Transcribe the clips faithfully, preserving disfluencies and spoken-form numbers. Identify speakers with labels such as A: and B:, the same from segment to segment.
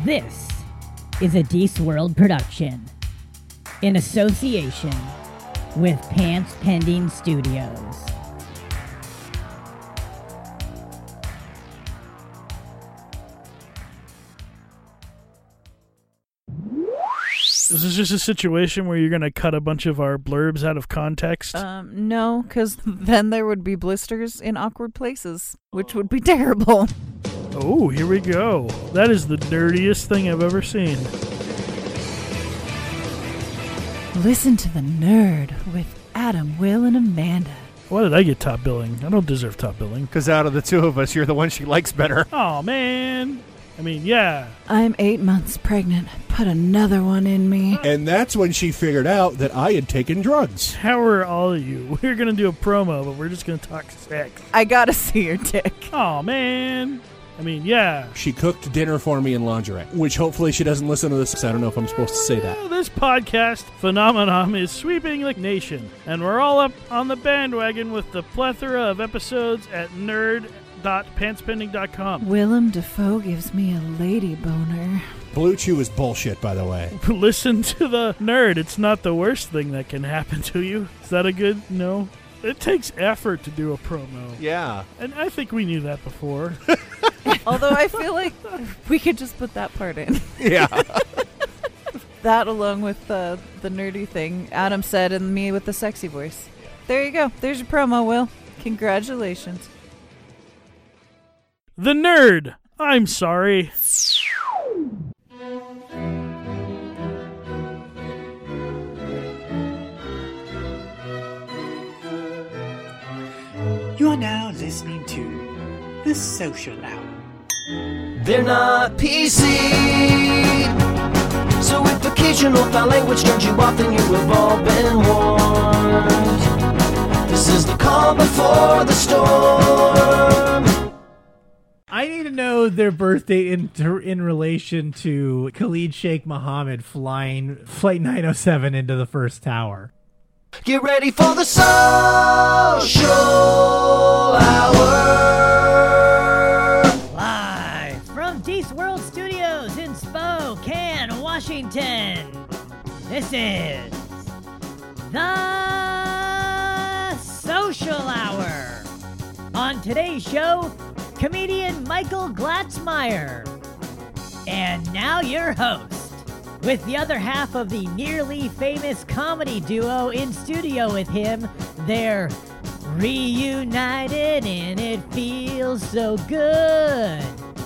A: This is a Deece World production in association with Pants Pending Studios.
B: Is this just a situation where you're going to cut a bunch of our blurbs out of context?
C: Um, no, because then there would be blisters in awkward places, which would be terrible.
B: Oh, here we go. That is the dirtiest thing I've ever seen.
C: Listen to the Nerd with Adam, Will, and Amanda.
B: Why did I get top billing? I don't deserve top billing.
D: Because out of the two of us, you're the one she likes better.
B: Oh, man. I mean, yeah.
C: I'm eight months pregnant. Put another one in me.
E: And that's when she figured out that I had taken drugs.
B: How are all of you? We're going to do a promo, but we're just going to talk sex.
C: I gotta see your dick.
B: Oh, man. I mean, yeah.
E: She cooked dinner for me in lingerie, which hopefully she doesn't listen to this. I don't know if I'm supposed to say that.
B: Well, this podcast phenomenon is sweeping the nation, and we're all up on the bandwagon with the plethora of episodes at nerd dot pantspending dot com.
C: Willem Dafoe gives me a lady boner.
E: Blue Chew is bullshit, by the way.
B: Listen to the Nerd. It's not the worst thing that can happen to you. Is that a good no? It takes effort to do a promo.
D: Yeah.
B: And I think we knew that before.
C: Although I feel like we could just put that part in.
D: Yeah.
C: That along with uh, the nerdy thing Adam said and me with the sexy voice. There you go. There's your promo, Will. Congratulations.
B: The Nerd. I'm sorry.
F: You are now listening to The Social Hour.
G: They're not P C, so if occasional foul language turns you off, then you have all been warned. This is the calm before the storm.
H: I need to know their birth date in, in relation to Khalid Sheikh Mohammed flying Flight nine oh seven into the first tower.
G: Get ready for the social hour.
A: Live from Deece World Studios in Spokane, Washington. This is the Social Hour. On today's show, comedian Michael Glatzmeyer. And now your host, with the other half of the nearly famous comedy duo in studio with him. They're reunited and it feels so good.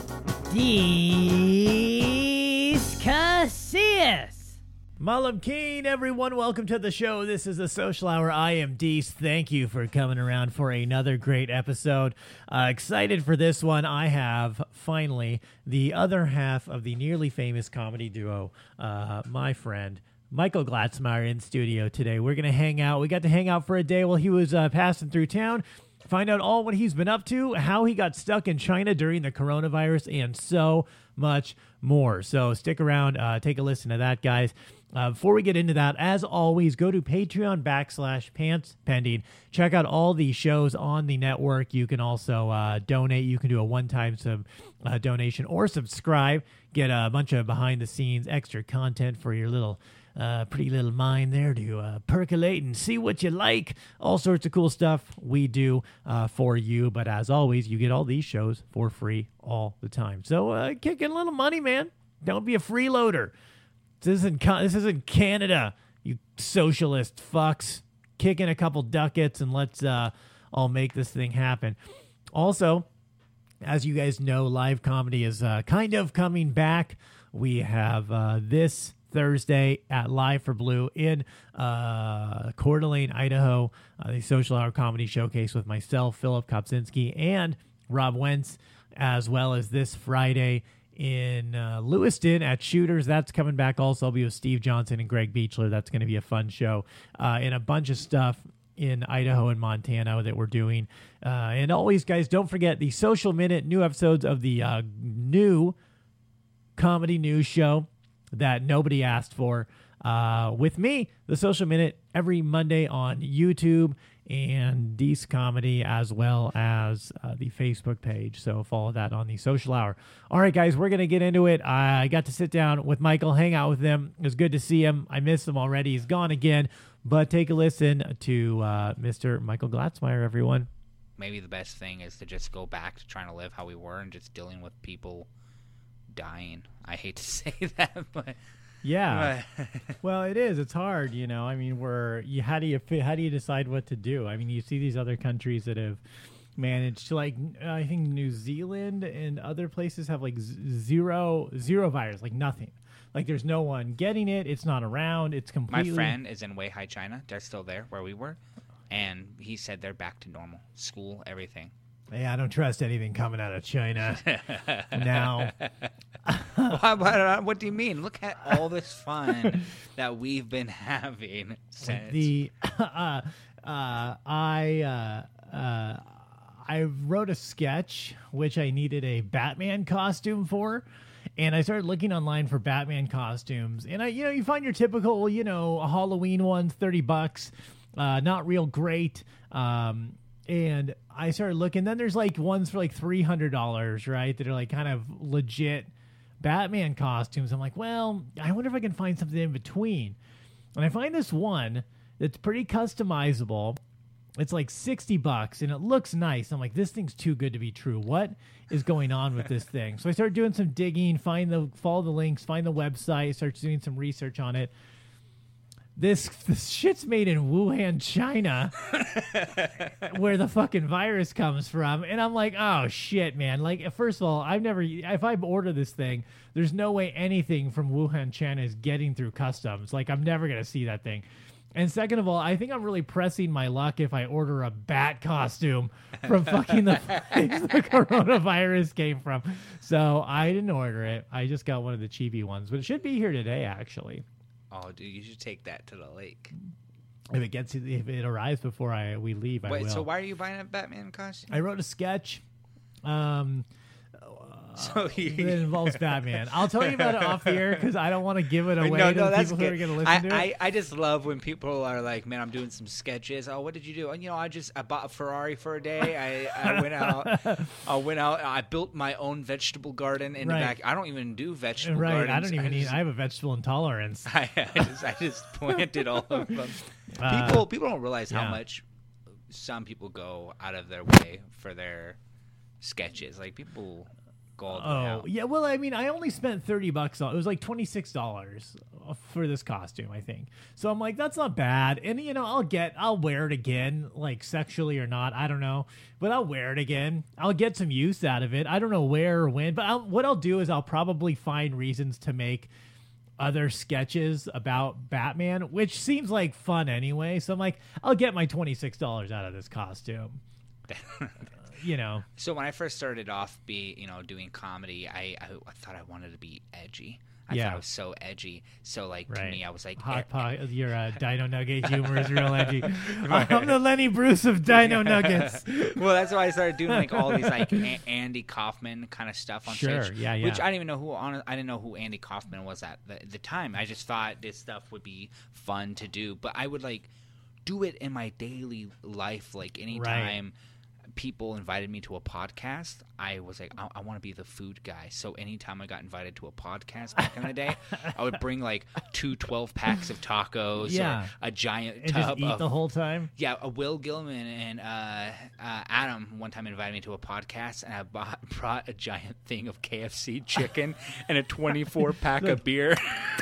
A: Deece Casillas.
H: Malam Keen, everyone. Welcome to the show. This is the Social Hour. I am Deece. Thank you for coming around for another great episode. Uh, excited for this one. I have, finally, the other half of the nearly famous comedy duo, uh, my friend, Michael Glatzmeyer, in studio today. We're going to hang out. We got to hang out for a day while he was uh, passing through town. Find out all what he's been up to, how he got stuck in China during the coronavirus, and so much more. So stick around. Uh, take a listen to that, guys. Uh, before we get into that, as always, go to Patreon backslash Pants Pending. Check out all the shows on the network. You can also uh, donate. You can do a one-time sub uh, donation or subscribe. Get a bunch of behind-the-scenes extra content for your little uh, pretty little mind there to uh, percolate and see what you like. All sorts of cool stuff we do uh, for you. But as always, you get all these shows for free all the time. So uh, kick in a little money, man. Don't be a freeloader. This isn't, this isn't Canada, you socialist fucks. Kick in a couple ducats and let's uh, all make this thing happen. Also, as you guys know, live comedy is uh, kind of coming back. We have uh, this Thursday at Live for Blue in uh, Coeur d'Alene, Idaho, uh, the Social Hour Comedy Showcase with myself, Philip Kopczynski, and Rob Wentz, as well as this Friday in uh, Lewiston at Shooters. That's coming back also. I'll be with Steve Johnson and Greg Beechler. That's going to be a fun show. Uh, and a bunch of stuff in Idaho and Montana that we're doing. Uh, and always, guys, don't forget the Social Minute, new episodes of the uh, new comedy news show that nobody asked for. uh, with me, The Social Minute, every Monday on YouTube and Deece Comedy, as well as uh, the Facebook page. So follow that on the Social Hour. All right, guys, we're going to get into it. I got to sit down with Michael, hang out with him. It was good to see him. I missed him already. He's gone again. But take a listen to uh, Mister Michael Glatzmeyer, everyone.
I: Maybe the best thing is to just go back to trying to live how we were and just dealing with people dying. I hate to say that, but...
H: Yeah. Well, it is. It's hard, you know. I mean, we're you, how do you how do you decide what to do? I mean, you see these other countries that have managed to, like, I think New Zealand and other places have like z- zero zero virus, like nothing. Like there's no one getting it. It's not around. It's completely.
I: My friend is in Weihai, China. They're still there where we were, and he said they're back to normal. School, everything.
H: Yeah, I don't trust anything coming out of China now.
I: what, what, what do you mean? Look at all this fun that we've been having since.
H: The uh, uh, I uh, uh, I wrote a sketch which I needed a Batman costume for, and I started looking online for Batman costumes, and I you know you find your typical you know Halloween ones, thirty bucks, uh, not real great. Um, And I started looking. Then there's like ones for like three hundred dollars, right? That are like kind of legit Batman costumes. I'm like, well, I wonder if I can find something in between. And I find this one that's pretty customizable. It's like sixty bucks and it looks nice. I'm like, this thing's too good to be true. What is going on with this thing? So I started doing some digging, find the follow the links, find the website, start doing some research on it. This, this shit's made in Wuhan, China, where the fucking virus comes from. And I'm like, oh, shit, man. Like, first of all, I've never, if I order this thing, there's no way anything from Wuhan, China is getting through customs. Like, I'm never going to see that thing. And second of all, I think I'm really pressing my luck if I order a bat costume from fucking the place the coronavirus came from. So I didn't order it. I just got one of the chibi ones, but it should be here today, actually.
I: Oh, dude, you should take that to the lake.
H: If it gets, if it arrives before I we leave, I
I: Wait,
H: will.
I: so why are you buying a Batman costume?
H: I wrote a sketch. Um,
I: so you,
H: that involves Batman. I'll tell you about it off the air because I don't want to give it away
I: no,
H: to
I: no,
H: the
I: that's
H: people
I: good.
H: who are going to listen
I: I,
H: to it.
I: I, I just love when people are like, man, I'm doing some sketches. Oh, what did you do? And, you know, I just I bought a Ferrari for a day. I, I went out. I went out. I built my own vegetable garden in
H: Right.
I: the back. I don't even do vegetable
H: right.
I: gardens.
H: I don't even
I: I
H: need.
I: just,
H: I have a vegetable intolerance.
I: I, I just I just planted all of them.
H: Uh,
I: People people don't realize
H: yeah.
I: how much some people go out of their way for their sketches. Like people go all the way
H: Oh
I: out.
H: yeah, well, I mean, I only spent thirty bucks on it. Was like twenty six dollars for this costume, I think. So I'm like, that's not bad. And you know, I'll get, I'll wear it again, like sexually or not, I don't know, but I'll wear it again. I'll get some use out of it. I don't know where or when, but I'll, what I'll do is I'll probably find reasons to make other sketches about Batman, which seems like fun anyway. So I'm like, I'll get my twenty six dollars out of this costume. You know.
I: So when I first started off, be you know doing comedy, I, I I thought I wanted to be edgy. I
H: Yeah.
I: thought I was so edgy. So like
H: Right.
I: to me, I was like,
H: Hot
I: eh,
H: pot, your uh, Dino Nugget humor is real edgy. I'm the Lenny Bruce of Dino Nuggets.
I: well, that's why I started doing like all these like a- Andy Kaufman kind of stuff on
H: Sure,
I: stage.
H: yeah, yeah.
I: Which I didn't even know who on. I didn't know who Andy Kaufman was at the, the time. I just thought this stuff would be fun to do, but I would like do it in my daily life. Like anytime people invited me to a podcast, I was like, I, I want to be the food guy. So anytime I got invited to a podcast back in the day, I would bring like two twelve packs of tacos
H: Yeah.
I: or a giant
H: And just
I: tub
H: eat
I: of
H: the whole time.
I: yeah, uh, Will Gilman and uh, uh, Adam one time invited me to a podcast, and I bought, brought a giant thing of K F C chicken and a twenty-four pack of beer.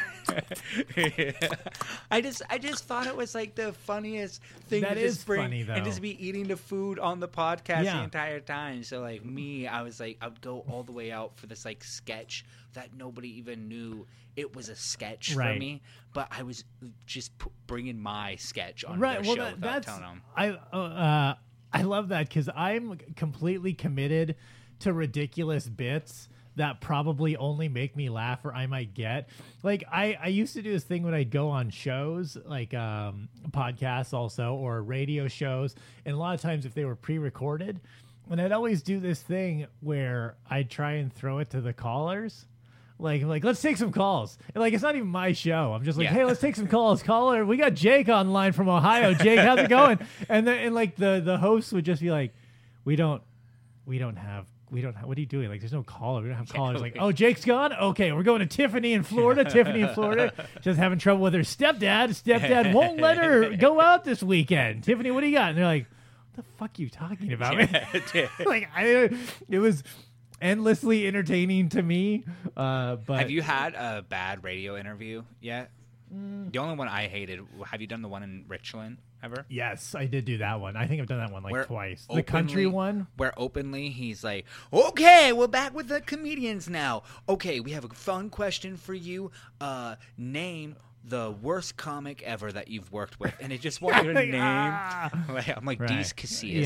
I: I just, I just thought it was like the funniest thing
H: That
I: to
H: is
I: just bring
H: funny, though.
I: and just be eating the food on the podcast
H: Yeah.
I: the entire time. So like me, I was like, I would go all the way out for this like sketch that nobody even knew it was a sketch
H: Right.
I: for me, but I was just p- bringing my sketch on
H: Right.
I: their
H: Well,
I: show
H: that,
I: without
H: that's
I: telling them.
H: I. Uh, uh, I love that because I'm completely committed to ridiculous bits that probably only make me laugh or I might get. Like I, I used to do this thing when I'd go on shows, like um, podcasts also, or radio shows. And a lot of times if they were pre-recorded, and I'd always do this thing where I'd try and throw it to the callers. Like, like, let's take some calls. And like, it's not even my show. I'm just like,
I: Yeah.
H: hey, let's take some calls. Caller, we got Jake online from Ohio. Jake, how's it going? And then, and like the the host would just be like, we don't, we don't have, we don't have. What are you doing? Like, there's no caller. We don't have callers. Like, oh, Jake's gone. Okay, we're going to Tiffany in Florida. Tiffany in Florida, just having trouble with her stepdad. Stepdad won't let her go out this weekend. Tiffany, what do you got? And they're like, what the fuck are you talking about? Like, I, it was endlessly entertaining to me. Uh, but
I: Have you had a bad radio interview yet? Mm. The only one I hated. Have you done the one in Richland ever?
H: Yes, I did do that one. I think I've done that one like
I: Where
H: twice.
I: Openly,
H: the country one,
I: where openly he's like, "Okay, we're back with the comedians now. Okay, we have a fun question for you. Uh, name the worst comic ever that you've worked with," and it just wanted a
H: Like,
I: name.
H: ah.
I: Like, I'm like,
H: Right.
I: Dees Casillas.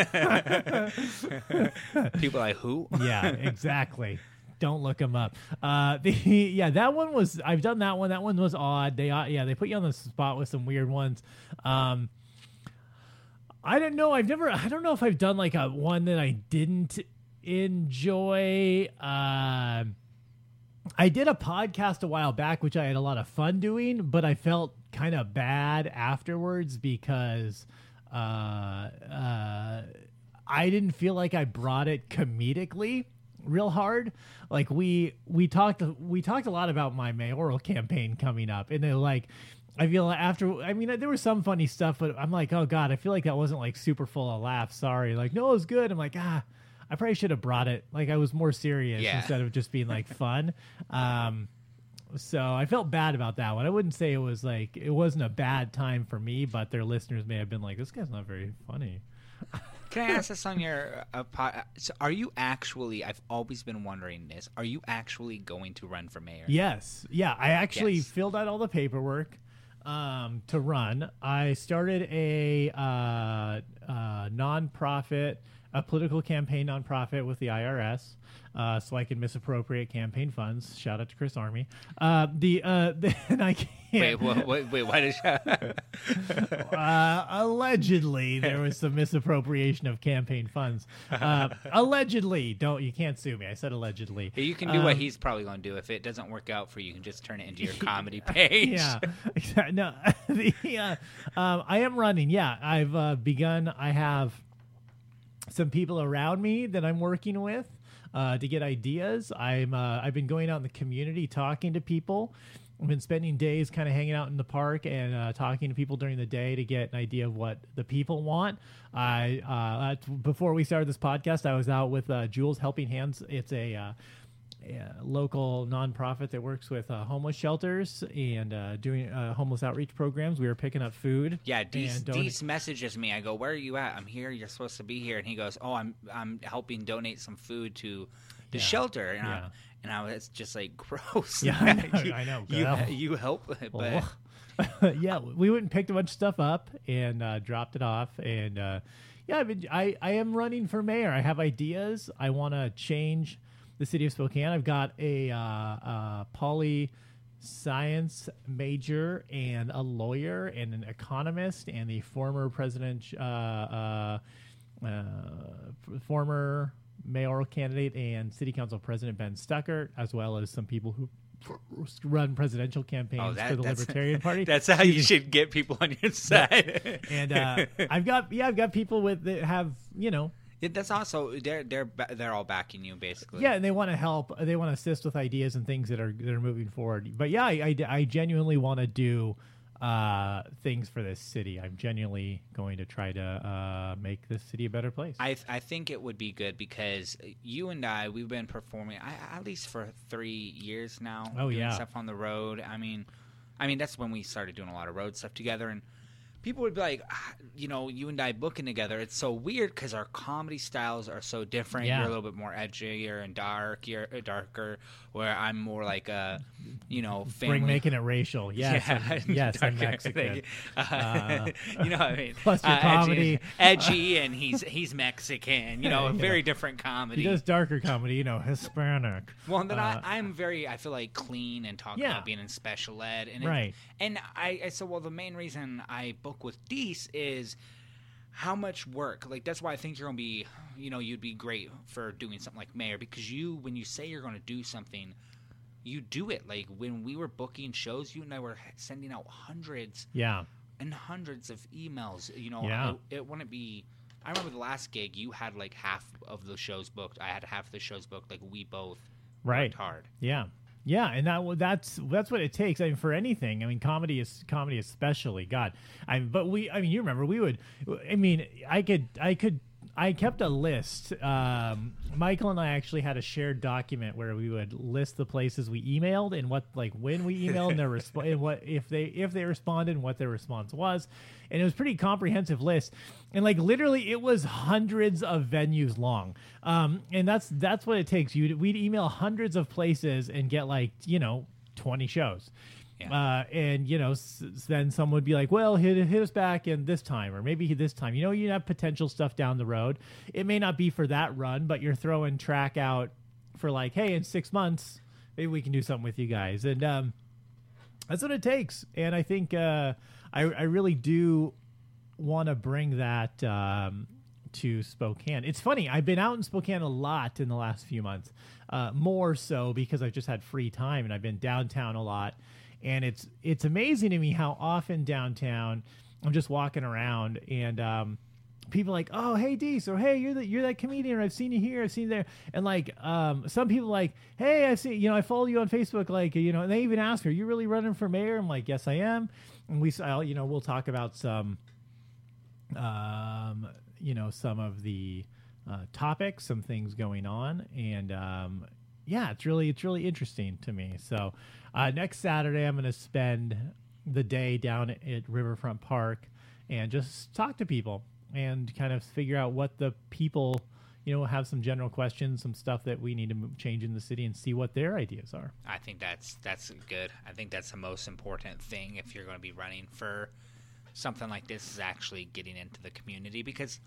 H: Yeah.
I: People are like, who?
H: Yeah, exactly. Don't look them up. Uh, the yeah, that one was. I've done that one. That one was odd. They uh, yeah, they put you on the spot with some weird ones. Um, I don't know. I've never. I don't know if I've done like a one that I didn't enjoy. Uh, I did a podcast a while back, which I had a lot of fun doing, but I felt kind of bad afterwards because uh, uh, I didn't feel like I brought it comedically real hard. Like we we talked we talked a lot about my mayoral campaign coming up, and then like I feel like after I mean there was some funny stuff, but I'm like, oh god, I feel like that wasn't like super full of laughs. Sorry, like no, it was good. I'm like ah. I probably should have brought it like I was more serious
I: Yeah.
H: instead of just being like fun. Um, so I felt bad about that one. I wouldn't say it was like it wasn't a bad time for me, but their listeners may have been like, "This guy's not very funny."
I: Can I ask this on your uh, pod? So are you actually? I've always been wondering this. Are you actually going to run for mayor?
H: Yes, yeah. I actually
I: Yes.
H: filled out all the paperwork um, to run. I started a uh, uh, nonprofit. A political campaign nonprofit with the I R S, uh, so I can misappropriate campaign funds. Shout out to Chris Army. Uh, the uh, then I can't.
I: Wait, what, wait, wait, why did you?
H: uh, allegedly, there was some misappropriation of campaign funds. Uh, allegedly, don't you can't sue me. I said allegedly.
I: You can do what
H: Um,
I: he's probably going to do. If it doesn't work out for you, you can just turn it into your comedy page.
H: Yeah, exactly. No, the, uh, um, I am running. Yeah, I've uh, begun. I have some people around me that I'm working with uh, to get ideas. I'm uh, I've been going out in the community talking to people. I've been spending days kind of hanging out in the park and uh, talking to people during the day to get an idea of what the people want. I uh, uh, before we started this podcast, I was out with uh, Jules Helping Hands. It's a uh, a local nonprofit that works with uh, homeless shelters and uh, doing uh, homeless outreach programs. We were picking up food.
I: Yeah, Dees,
H: and donate-
I: Dees messages me. I go, "Where are you at? I'm here. You're supposed to be here." And he goes, "Oh, I'm I'm helping donate some food to the
H: Yeah.
I: shelter." And,
H: Yeah.
I: I, and I was just like, "Gross."
H: Yeah, I know,
I: you,
H: I know.
I: You,
H: Ugh.
I: you help, but
H: Yeah, we went and picked a bunch of stuff up and uh, dropped it off. And uh, yeah, I've been, I I am running for mayor. I have ideas. I want to change the city of Spokane. I've got a uh, uh, poly science major and a lawyer and an economist and the former president, uh, uh, uh, former mayoral candidate and city council president Ben Stuckert, as well as some people who run presidential campaigns
I: Oh, that-
H: for the
I: that's-
H: Libertarian Party.
I: that's how you should get people on your side.
H: And uh, I've got yeah, I've got people with that have you know.
I: Yeah, that's also they're they're ba- they're all backing you basically.
H: Yeah, and they want to help. They want to assist with ideas and things that are that are moving forward. But yeah, I, I, I genuinely want to do uh, things for this city. I'm genuinely going to try to uh, make this city a better place.
I: I th- I think it would be good because you and I we've been performing I, at least for three years now.
H: Oh,
I: doing
H: yeah.
I: stuff on the road. I mean, I mean that's when we started doing a lot of road stuff together, and people would be like, ah, you know, you and I booking together. It's so weird because our comedy styles are so different.
H: Yeah.
I: You're a little bit more edgier and dark. You're uh, darker, where I'm more like a, you know, family.
H: Bring making it racial. Yes,
I: Yeah,
H: I'm, yes, I'm
I: darker.
H: Mexican.
I: Uh,
H: Uh,
I: you know what I mean?
H: plus your
I: Uh,
H: comedy.
I: edgy, edgy, and he's he's Mexican. You know, a
H: Yeah.
I: very different
H: He
I: comedy.
H: does darker comedy, you know, Hispanic.
I: Well, and then
H: Uh,
I: I, I'm very, I feel like clean and talk
H: Yeah.
I: about being in special ed, and it-
H: Right.
I: and I, I said, well, the main reason I book with Dees is how much work. Like that's why I think you're gonna be, you know, you'd be great for doing something like mayor because you, when you say you're gonna do something, you do it. Like when we were booking shows, you and I were sending out hundreds
H: Yeah.
I: and hundreds of emails. You know,
H: Yeah.
I: it, it wouldn't be. I remember the last gig, you had like half of the shows booked. I had half the shows booked. Like we both
H: Right.
I: worked hard.
H: Yeah. Yeah, and that that's that's what it takes. I mean, for anything. I mean, comedy is comedy, especially. God, I. But we. I mean, you remember we would. I mean, I could. I could. I kept a list. Um, Michael and I actually had a shared document where we would list the places we emailed and what, like, when we emailed and their resp- and what if they if they responded and what their response was, and it was a pretty comprehensive list. And like literally, it was hundreds of venues long. Um, and that's that's what it takes. You we'd email hundreds of places and get like you know twenty shows.
I: Yeah.
H: Uh, and you know, s- then someone would be like, "Well, hit hit us back in this time, or maybe this time." You know, you have potential stuff down the road. It may not be for that run, but you're throwing track out for like, "Hey, in six months, maybe we can do something with you guys." And um, that's what it takes. And I think uh, I I really do want to bring that um, to Spokane. It's funny. I've been out in Spokane a lot in the last few months, uh, more so because I've just had free time, and I've been downtown a lot. And it's it's amazing to me how often downtown I'm just walking around and um, people are like, "Oh, hey D, so hey, you're the you're that comedian. I've seen you here, I've seen you there." And like um, some people are like, "Hey, I see you know I follow you on Facebook." Like you know, and they even ask her, "Are you really running for mayor?" I'm like, "Yes, I am." And we I'll, you know we'll talk about some um, you know some of the uh, topics, some things going on, and um, yeah, it's really it's really interesting to me. So. Uh, next Saturday, I'm going to spend the day down at Riverfront Park and just talk to people and kind of figure out what the people, you know, have some general questions, some stuff that we need to move, change in the city, and see what their ideas are.
I: I think that's that's good. I think that's the most important thing if you're going to be running for something like this is actually getting into the community, because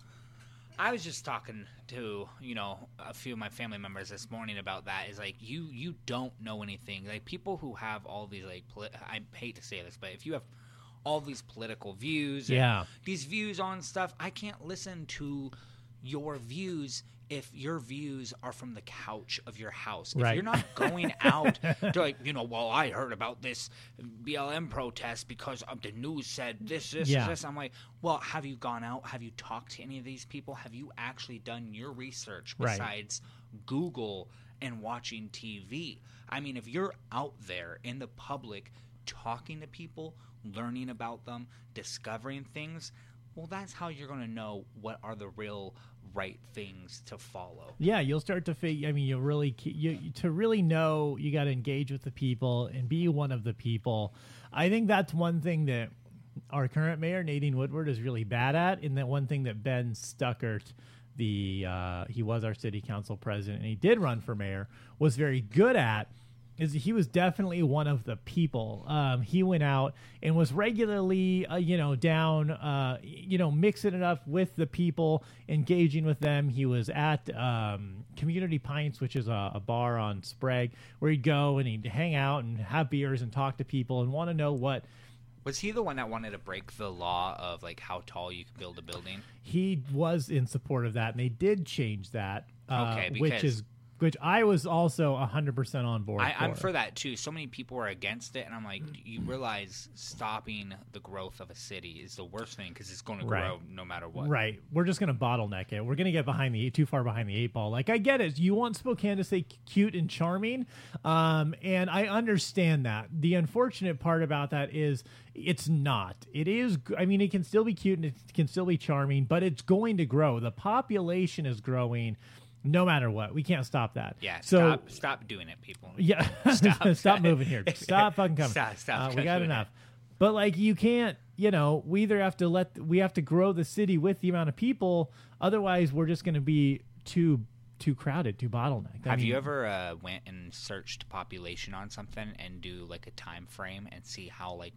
I: I was just talking to, you know, a few of my family members this morning about that. Is like, you you don't know anything. Like, people who have all these, like, poli- I hate to say this, but if you have all these political views,
H: yeah,
I: and these views on stuff, I can't listen to your views if your views are from the couch of your house. If
H: right.
I: you're not going out to, like, you know, well, I heard about this B L M protest because of the news said this, this,
H: yeah.
I: this. I'm like, well, have you gone out? Have you talked to any of these people? Have you actually done your research besides right. Google and watching T V? I mean, if you're out there in the public talking to people, learning about them, discovering things, well, that's how you're going to know what are the real right things to follow.
H: Yeah, you'll start to figure. I mean, you'll really you to really know. You got to engage with the people and be one of the people. I think that's one thing that our current mayor Nadine Woodward is really bad at, and that one thing that Ben Stuckert, the uh, he was our city council president and he did run for mayor, was very good at. Is he was definitely one of the people. Um, he went out and was regularly, uh, you know, down, uh, you know, mixing it up with the people, engaging with them. He was at um, Community Pints, which is a, a bar on Sprague, where he'd go and he'd hang out and have beers and talk to people and want to know what.
I: Was he the one that wanted to break the law of, like, how tall you could build a building?
H: He was in support of that, and they did change that, uh,
I: okay, because
H: which is Which I was also one hundred percent on board
I: I,
H: for.
I: I'm for that, too. So many people are against it, and I'm like, you realize stopping the growth of a city is the worst thing because it's going to grow
H: Right.
I: no matter what.
H: Right. We're just going to bottleneck it. We're going to get behind the too far behind the eight ball. Like, I get it. You want Spokane to stay cute and charming, um, and I understand that. The unfortunate part about that is it's not. It is, I mean, it can still be cute and it can still be charming, but it's going to grow. The population is growing. No matter what, we can't stop that.
I: Yeah,
H: so
I: stop, stop doing it, people.
H: Yeah,
I: Stop.
H: stop moving here. Stop fucking coming.
I: Stop, stop
H: Uh, we got
I: doing
H: enough.
I: it.
H: But like, you can't. You know, we either have to let we have to grow the city with the amount of people. Otherwise, we're just going to be too too crowded, too bottlenecked. I
I: Have
H: mean,
I: you ever uh, went and searched population on something and do like a time frame and see how like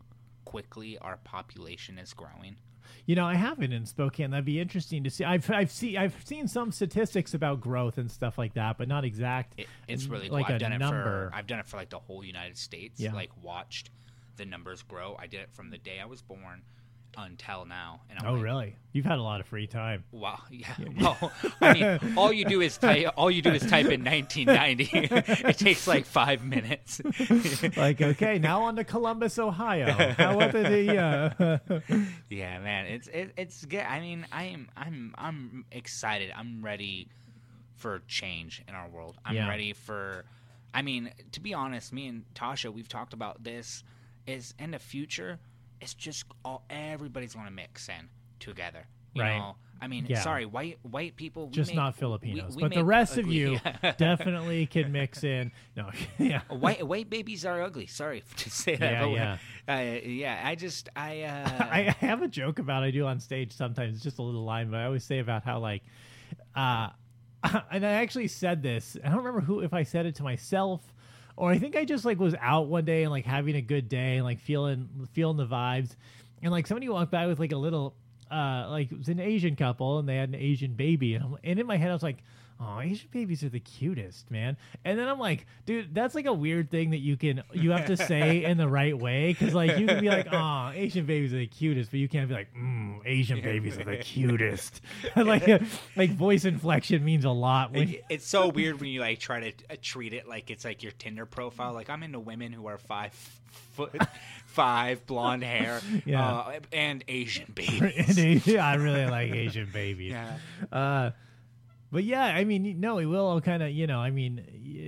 I: quickly our population is growing?
H: You know, I haven't in Spokane. That'd be interesting to see. I've I've seen I've seen some statistics about growth and stuff like that, but not exact.
I: It, it's really
H: like
I: cool. I've
H: a
I: done
H: number.
I: it for I've done it for like the whole United States.
H: Yeah.
I: Like watched the numbers grow. I did it from the day I was born, until now. And I'm
H: oh,
I: like,
H: really? You've had a lot of free time.
I: Wow. Yeah. Well, I mean, all you do is type. All you do is type in nineteen ninety. It takes like five minutes.
H: Like, okay, now on to Columbus, Ohio. How about the? Uh...
I: Yeah, man. It's it, it's good. I mean, I am I'm I'm excited. I'm ready for change in our world. I'm
H: Yeah.
I: ready for. I mean, to be honest, me and Tasha, we've talked about this. Is in the future, it's just all everybody's going to mix in together. You
H: Right.
I: know? I mean,
H: Yeah.
I: sorry, white white people. We
H: Just
I: make,
H: not Filipinos,
I: we- we
H: but the
I: make
H: rest of
I: ugly-
H: you
I: yeah.
H: definitely can mix in. No, yeah,
I: White white babies are ugly. Sorry to say that.
H: Yeah,
I: but,
H: yeah.
I: Uh, yeah. I just I. Uh,
H: I have a joke about I do on stage sometimes. It's just a little line, but I always say about how like, uh, and I actually said this. I don't remember who if I said it to myself. Or I think I just like was out one day and like having a good day and like feeling feeling the vibes, and like somebody walked by with like a little, uh, like it was an Asian couple and they had an Asian baby, and, I'm, and in my head I was like, oh, Asian babies are the cutest, man. And then I'm like, dude, that's like a weird thing that you can you have to say in the right way, because like you can be like, oh, Asian babies are the cutest, but you can't be like, mm, Asian babies are the cutest. like like voice inflection means a lot. When
I: It- it's so weird when you like try to uh, treat it like it's like your Tinder profile. Like I'm into women who are five foot five, blonde hair,
H: Yeah.
I: uh, and Asian babies.
H: And, yeah, I really like Asian babies.
I: Yeah.
H: Uh, but yeah, I mean, no, it will kind of, you know, I mean,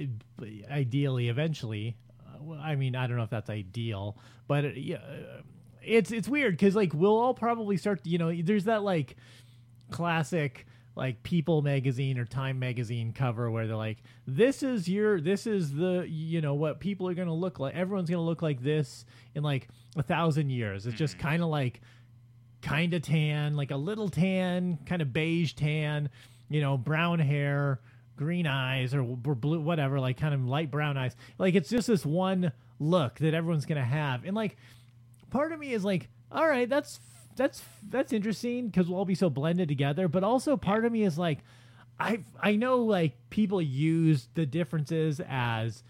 H: y- ideally, eventually, uh, well, I mean, I don't know if that's ideal, but it, yeah, uh, it's it's weird because like we'll all probably start, you know, there's that like classic like People magazine or Time magazine cover where they're like, this is your, this is the, you know, what people are going to look like. Everyone's going to look like this in like a thousand years. It's just kind of like, kind of tan, like a little tan, kind of beige tan, you know, brown hair, green eyes, or, or blue, whatever, like kind of light brown eyes. Like it's just this one look that everyone's gonna have, and like part of me is like, all right, that's that's that's interesting because we'll all be so blended together. But also part of me is like, I I know like people use the differences as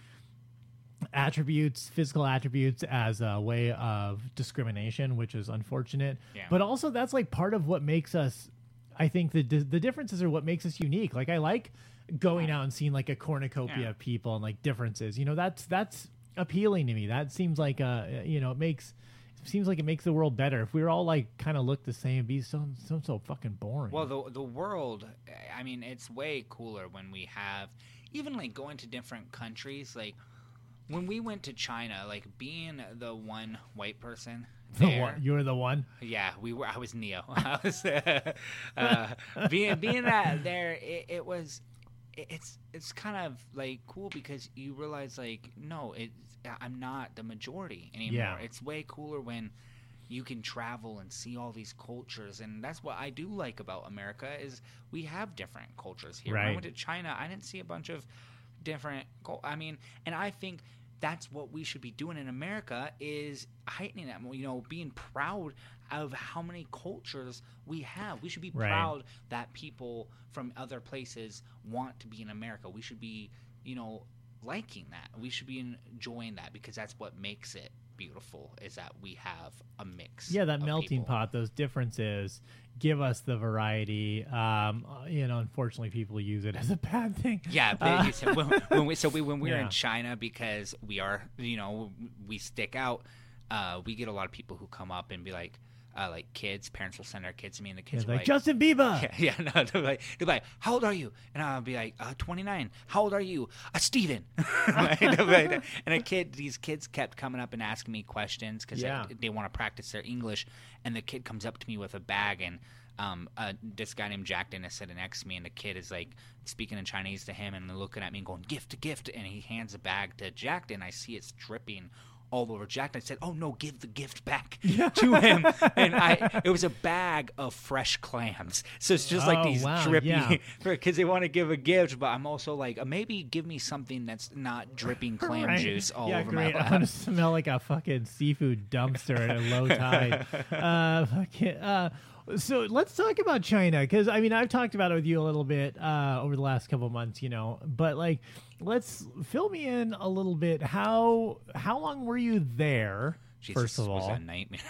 H: attributes, physical attributes, as a way of discrimination, which is unfortunate.
I: Yeah.
H: But also that's like part of what makes us, I think the the differences are what makes us unique. Like I like going out and seeing like a cornucopia
I: Yeah.
H: of people and like differences. You know, that's that's appealing to me. That seems like uh you know, it makes it seems like it makes the world better. If we were all like kind of look the same, it'd be so so so fucking boring.
I: Well, the the world, I mean, it's way cooler when we have even like going to different countries. Like when we went to China, like being the one white person
H: The
I: there.
H: one- you're the one.
I: Yeah, we were. I was Neo. I was uh, uh, being being that there. It, it was. It, it's it's kind of like cool because you realize like no, it's I'm not the majority anymore.
H: Yeah.
I: It's way cooler when you can travel and see all these cultures, and that's what I do like about America is we have different cultures here. When I
H: Right.
I: went to China, I didn't see a bunch of different. cul- I mean, and I think that's what we should be doing in America is heightening that more, you know, being proud of how many cultures we have. We should be
H: Right.
I: proud that people from other places want to be in America. We should be, you know, liking that. We should be enjoying that because that's what makes it beautiful is that we have a mix.
H: Yeah, that
I: of
H: melting
I: people.
H: pot, those differences give us the variety. Um, uh, you know, unfortunately, people use it as a bad thing.
I: Yeah, but
H: Uh,
I: you said when, when we, so we, when we were
H: Yeah.
I: in China, because we are, you know, we stick out. Uh, we get a lot of people who come up and be like, uh, like kids, parents will send their kids to me, and the kids
H: It's
I: are
H: like,
I: like,
H: Justin Bieber.
I: Yeah, yeah, no, they're like, they're like, how old are you? And I'll be like, uh, twenty-nine. How old are you? Uh, Steven. Right? They'll be like that. And a kid, these kids kept coming up and asking me questions because
H: Yeah.
I: they, they want to practice their English. And the kid comes up to me with a bag, and um, uh, this guy named Jack Dennis sitting next to me, and the kid is like speaking in Chinese to him and looking at me and going, gift, gift. And he hands a bag to Jack, and I see it's dripping all over Jack. And I said, oh no, give the gift back to him. And I it was a bag of fresh clams, so it's just like
H: Oh,
I: these
H: wow,
I: drippy
H: yeah.
I: because they want to give a gift, but I'm also like, uh, maybe give me something that's not dripping clam
H: Right.
I: juice all
H: yeah,
I: over
H: great.
I: my
H: I
I: lap.
H: want to smell like a fucking seafood dumpster at a low tide. uh, fucking, uh, so let's talk about China, because I mean I've talked about it with you a little bit uh, over the last couple of months, you know. But like, let's fill me in a little bit. How how long were you there?
I: Jesus,
H: first of
I: was
H: all,
I: that a nightmare?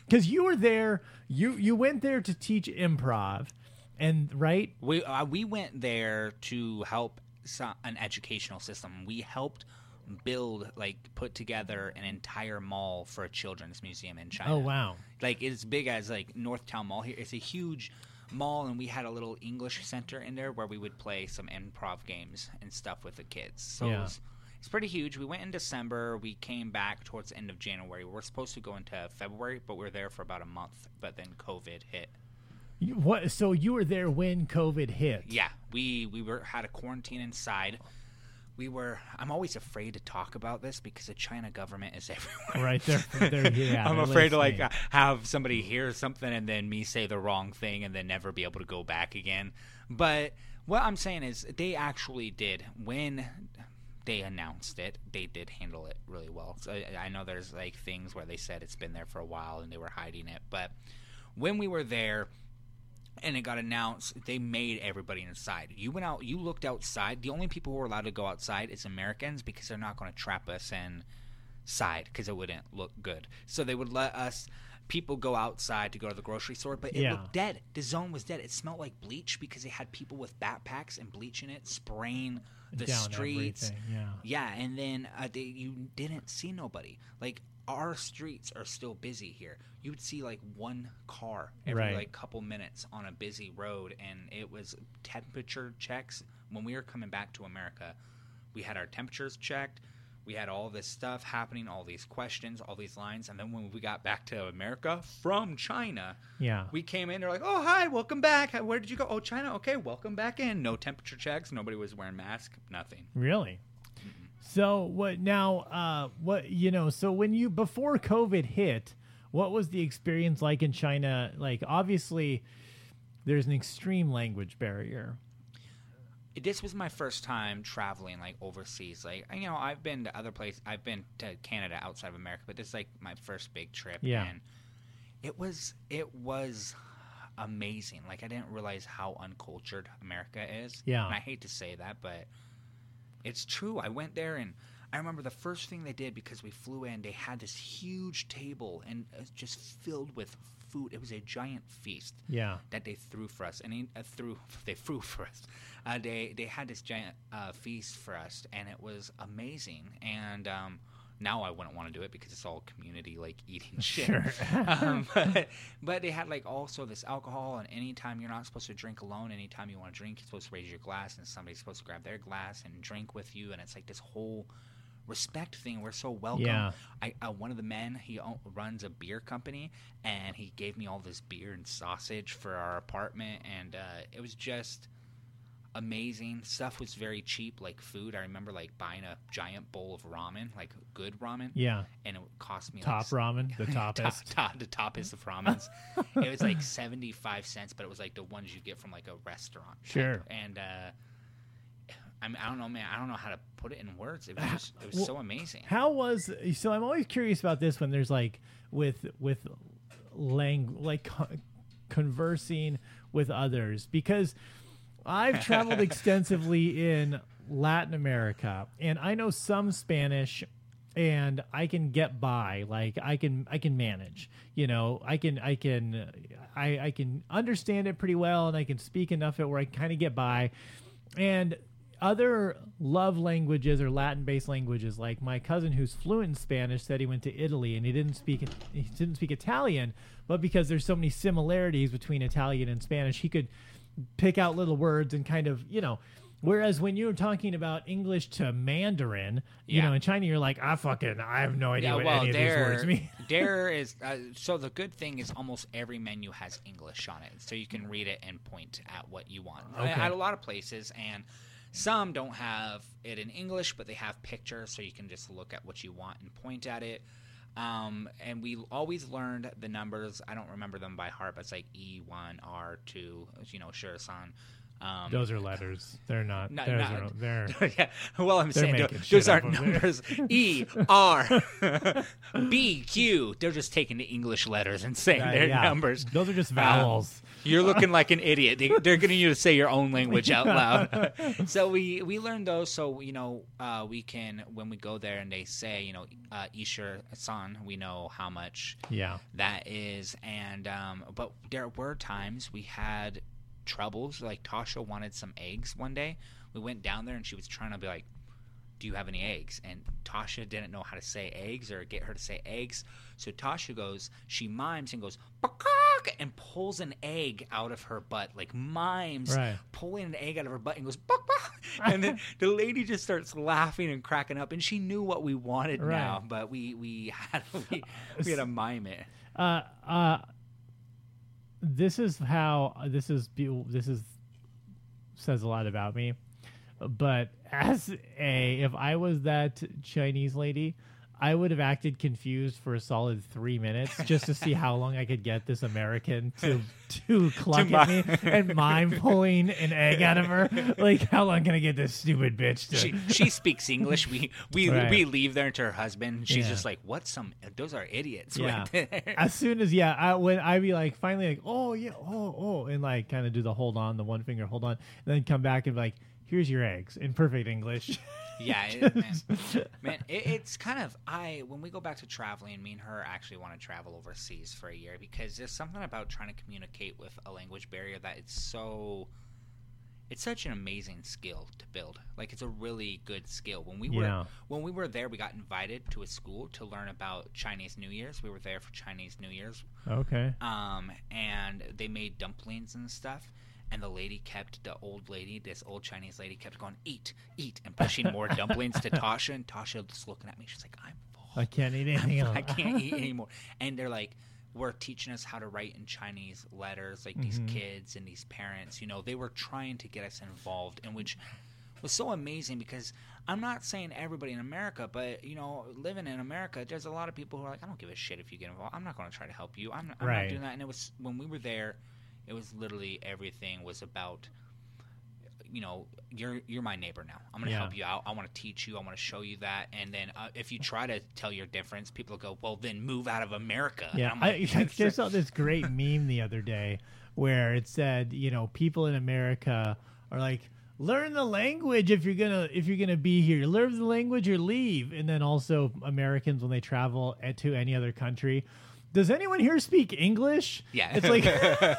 H: Because you were there, you you went there to teach improv, and right?
I: We uh, we went there to help so, an educational system. We helped build, like, put together an entire mall for a children's museum in China.
H: Oh, wow.
I: Like, it's big as, like, Northtown Mall here. It's a huge mall, and we had a little English center in there where we would play some improv games and stuff with the kids. So
H: Yeah.
I: it was, it's pretty huge. We went in December. We came back towards the end of January. We were supposed to go into February, but we were there for about a month. But then COVID hit.
H: You, what? So you were there when COVID hit?
I: Yeah, we we were had a quarantine inside. We were. I'm always afraid to talk about this because the China government is everywhere.
H: Right there. They're, yeah,
I: I'm
H: they're
I: afraid to like
H: listening.
I: uh, have somebody hear something and then me say the wrong thing and then never be able to go back again. But what I'm saying is they actually did when they announced it. They did handle it really well. So I, I know there's like things where they said it's been there for a while and they were hiding it, but when we were there. And it got announced, they made everybody inside. You went out, you looked outside. The only people who were allowed to go outside is Americans because they're not going to trap us inside because it wouldn't look good. So they would let us, people go outside to go to the grocery store, but it
H: Yeah.
I: looked dead. The zone was dead. It smelled like bleach because they had people with backpacks and bleach in it spraying the
H: Down
I: streets.
H: everything, yeah.
I: Yeah, and then uh, they, you didn't see nobody. Like, our streets are still busy here. You would see like one car every
H: Right.
I: like couple minutes on a busy road, and it was temperature checks. When we were coming back to America, we had our temperatures checked. We had all this stuff happening, all these questions, all these lines, and then when we got back to America from China,
H: Yeah.
I: we came in. They're like, "Oh, hi, welcome back. Where did you go? Oh, China. Okay, welcome back in." No temperature checks. Nobody was wearing masks. Nothing.
H: Really? So what now? Uh, what you know? So when you before COVID hit, what was the experience like in China? Like, obviously, there's an extreme language barrier.
I: This was my first time traveling like overseas. Like, you know, I've been to other places. I've been to Canada outside of America, but this is like my first big trip.
H: Yeah.
I: And it was it was amazing. Like, I didn't realize how uncultured America is.
H: Yeah.
I: And I hate to say that, but it's true. I went there and I remember the first thing they did, because we flew in, they had this huge table and it was just filled with food. It was a giant feast.
H: Yeah.
I: That they threw for us, and he, uh, threw they threw for us. Uh, they they had this giant uh, feast for us, and it was amazing. And um, now I wouldn't want to do it because it's all community like eating shit.
H: Sure.
I: um, but, but they had like also this alcohol, and anytime you're not supposed to drink alone. Anytime you want to drink, you're supposed to raise your glass, and somebody's supposed to grab their glass and drink with you. And it's like this whole respect thing. We're so welcome.
H: Yeah.
I: I uh, one of the men, he o- runs a beer company, and he gave me all this beer and sausage for our apartment, and uh, it was just amazing. Stuff was very cheap, like food. I remember like buying a giant bowl of ramen, like good ramen.
H: Yeah.
I: And it cost me
H: Top
I: like,
H: ramen, the
I: top,
H: toppest.
I: top, the toppest of ramens. It was like seventy-five cents, but it was like the ones you get from like a restaurant. type.
H: Sure.
I: And uh, I mean, I don't know, man. I don't know how to put it in words. It was just, it was
H: Well,
I: so amazing.
H: How was so? I'm always curious about this when there's like with with lang like co- conversing with others, because I've traveled extensively in Latin America, and I know some Spanish, and I can get by. Like I can I can manage. You know, I can I can I I can understand it pretty well, and I can speak enough of it where I can kind of get by. And other love languages or Latin-based languages, like my cousin who's fluent in Spanish said he went to Italy and he didn't speak he didn't speak Italian, but because there's so many similarities between Italian and Spanish, he could pick out little words and kind of, you know. Whereas when you're talking about English to Mandarin, you
I: Yeah.
H: know, in China, you're like, I fucking, I have no idea
I: Yeah,
H: what
I: well,
H: any of these
I: there,
H: words mean.
I: there is uh, so the good thing is almost every menu has English on it, so you can read it and point at what you want.
H: Okay.
I: At a lot of places, and some don't have it in English, but they have pictures, so you can just look at what you want and point at it. Um, and we always learned the numbers. I don't remember them by heart, but it's like E one, R two, you know, Shirasan. Um,
H: Those are letters. They're not.
I: Not-
H: those
I: not-
H: are, they're.
I: yeah. Well, I'm
H: They're
I: saying
H: making
I: tho-
H: shit
I: those
H: up
I: aren't
H: over there.
I: numbers. E R B Q. They're just taking the English letters and saying
H: Uh,
I: their
H: yeah.
I: numbers.
H: Those are just
I: Uh,
H: vowels.
I: You're looking like an idiot. They, they're getting you to say your own language out loud. So we we learned those. So you know, uh, we can when we go there and they say, you know, uh, Ishir San, we know how much
H: Yeah.
I: that is. And um, but there were times we had troubles. Like Tasha wanted some eggs one day. We went down there and she was trying to be like, do you have any eggs? And Tasha didn't know how to say eggs or get her to say eggs. So Tasha goes, she mimes and goes, "Bakak," and pulls an egg out of her butt, like mimes
H: Right.
I: pulling an egg out of her butt and goes, "Bak, bak." And then the lady just starts laughing and cracking up. And she knew what we wanted
H: Right.
I: now, but we, we, had, we, we had to mime it.
H: Uh, uh, this is how this is. This is says a lot about me. But as a, if I was that Chinese lady, I would have acted confused for a solid three minutes just to see how long I could get this American to to cluck
I: To
H: at me and mime pulling an egg out of her. Like, how long can I get this stupid bitch to?
I: She, she speaks English. We we
H: Right.
I: we leave there to her husband. She's
H: Yeah.
I: just like, "What? Some those are idiots."
H: Yeah.
I: Right there.
H: As soon as yeah, I when I be like finally like oh yeah oh oh and like kind of do the hold on the one finger hold on and then come back and be like here's your eggs in perfect English.
I: Yeah, it, man, man it, it's kind of I when we go back to traveling, me and her actually want to travel overseas for a year because there's something about trying to communicate with a language barrier that it's so it's such an amazing skill to build. Like it's a really good skill. When we were
H: Yeah.
I: when we were there, we got invited to a school to learn about Chinese New Year's. We were there for Chinese New Year's.
H: Okay.
I: Um, and they made dumplings and stuff. And the lady kept, the old lady, this old Chinese lady kept going, eat, eat, and pushing more dumplings to Tasha. And Tasha just looking at me. She's like, I'm full.
H: I can't eat anything else.
I: I can't eat anymore. And they're like, we're teaching us how to write in Chinese letters, like these
H: Mhm.
I: kids and these parents. You know, they were trying to get us involved, and which was so amazing because I'm not saying everybody in America, but, you know, living in America, there's a lot of people who are like, I don't give a shit if you get involved. I'm not going to try to help you. I'm, I'm
H: Right.
I: not doing that. And it was, when we were there, it was literally everything was about, you know, you're you're my neighbor now. I'm going to
H: Yeah.
I: help you out. I want to teach you. I want to show you that. And then uh, if you try to tell your difference, people will go, well, then move out of America.
H: Yeah,
I: And I'm
H: I,
I: like,
H: I just saw this great meme the other day where it said, you know, people in America are like, learn the language if you're gonna if you're gonna be here. Learn the language or leave. And then also Americans when they travel at- to any other country. Does anyone here speak English?
I: Yeah.
H: It's like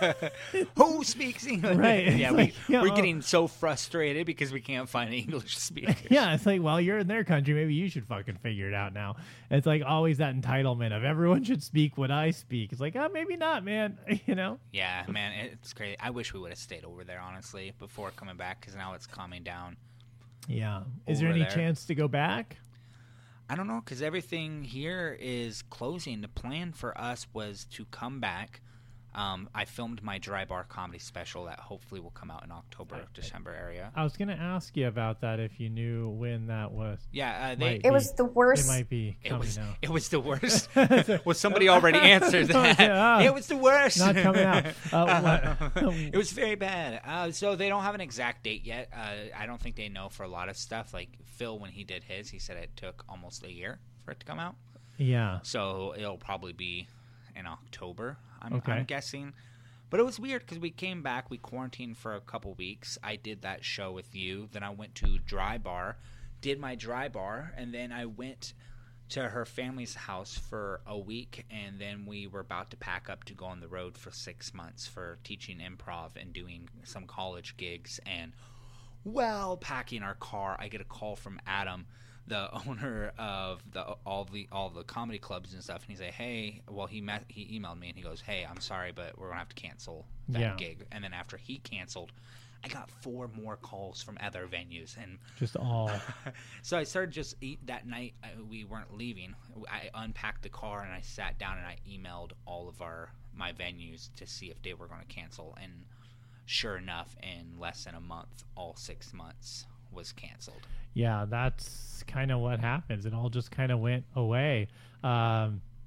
I: who speaks English?
H: Right, it's
I: Yeah,
H: like,
I: we,
H: yeah,
I: we're
H: oh.
I: getting so frustrated because we can't find English speakers.
H: yeah, it's like, well, you're in their country. Maybe you should fucking figure it out now. It's like always that entitlement of everyone should speak what I speak. It's like, oh, maybe not, man. You know?
I: Yeah, man, it's crazy. I wish we would have stayed over there, honestly, before coming back because now it's calming down.
H: Yeah. Is there
I: Over
H: any
I: there.
H: chance to go back?
I: I don't know because everything here is closing. The plan for us was to come back. Um, I filmed my Dry Bar comedy special that hopefully will come out in October, December area.
H: I was going to ask you about that if you knew when that was.
I: Yeah, uh, they.
H: Might
J: It was
H: be-
J: the worst.
H: It might be
I: It
H: coming
I: was,
H: out.
I: it was the worst. Well, somebody already answered that.
H: Ah,
I: It was the worst.
H: Not coming out. Uh, what-
I: It was very bad. Uh, so they don't have an exact date yet. Uh, I don't think they know for a lot of stuff. Like Phil, when he did his, he said it took almost a year for it to come out.
H: Yeah.
I: So it'll probably be in October, I'm,
H: Okay.
I: I'm guessing. But it was weird because we came back, we quarantined for a couple weeks. I did that show with you. Then I went to Dry Bar, did my Dry Bar, and then I went to her family's house for a week, and then we were about to pack up to go on the road for six months for teaching improv and doing some college gigs. And while packing our car, I get a call from Adam, the owner of the all the all the comedy clubs and stuff, and he's like, "Hey," well, he met, he emailed me and he goes, "Hey, I'm sorry, but we're gonna have to cancel that
H: Yeah.
I: gig." And then after he canceled, I got four more calls from other venues, and
H: Just all.
I: so I started just eat that night. uh, We weren't leaving. I unpacked the car and I sat down and I emailed all of our my venues to see if they were going to cancel. And sure enough, in less than a month, all six months was canceled.
H: Yeah, that's kind of what happens. It all just kind of went away. Um,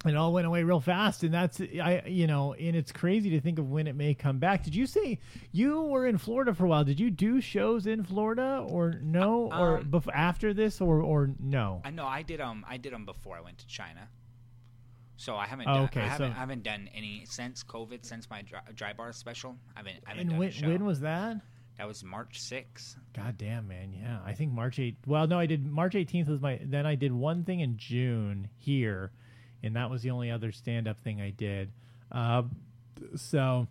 H: it all went away real fast, and that's I you know, and it's crazy to think of when it may come back. Did you say you were in Florida for a while? Did you do shows in Florida or no,
I: Uh,
H: or
I: um,
H: bef- after this, or or no?
I: I know I did um I did them before I went to China. So I haven't
H: Oh,
I: done,
H: okay,
I: I haven't
H: so-
I: I haven't done any since COVID, since my dry, dry bar special. I haven't I haven't
H: And
I: done
H: when,
I: a show.
H: when was that?
I: That was March sixth.
H: God damn, man. Yeah, I think March eighth. Well, no, I did March eighteenth was my. Then I did one thing in June here, and that was the only other stand-up thing I did. Uh, so,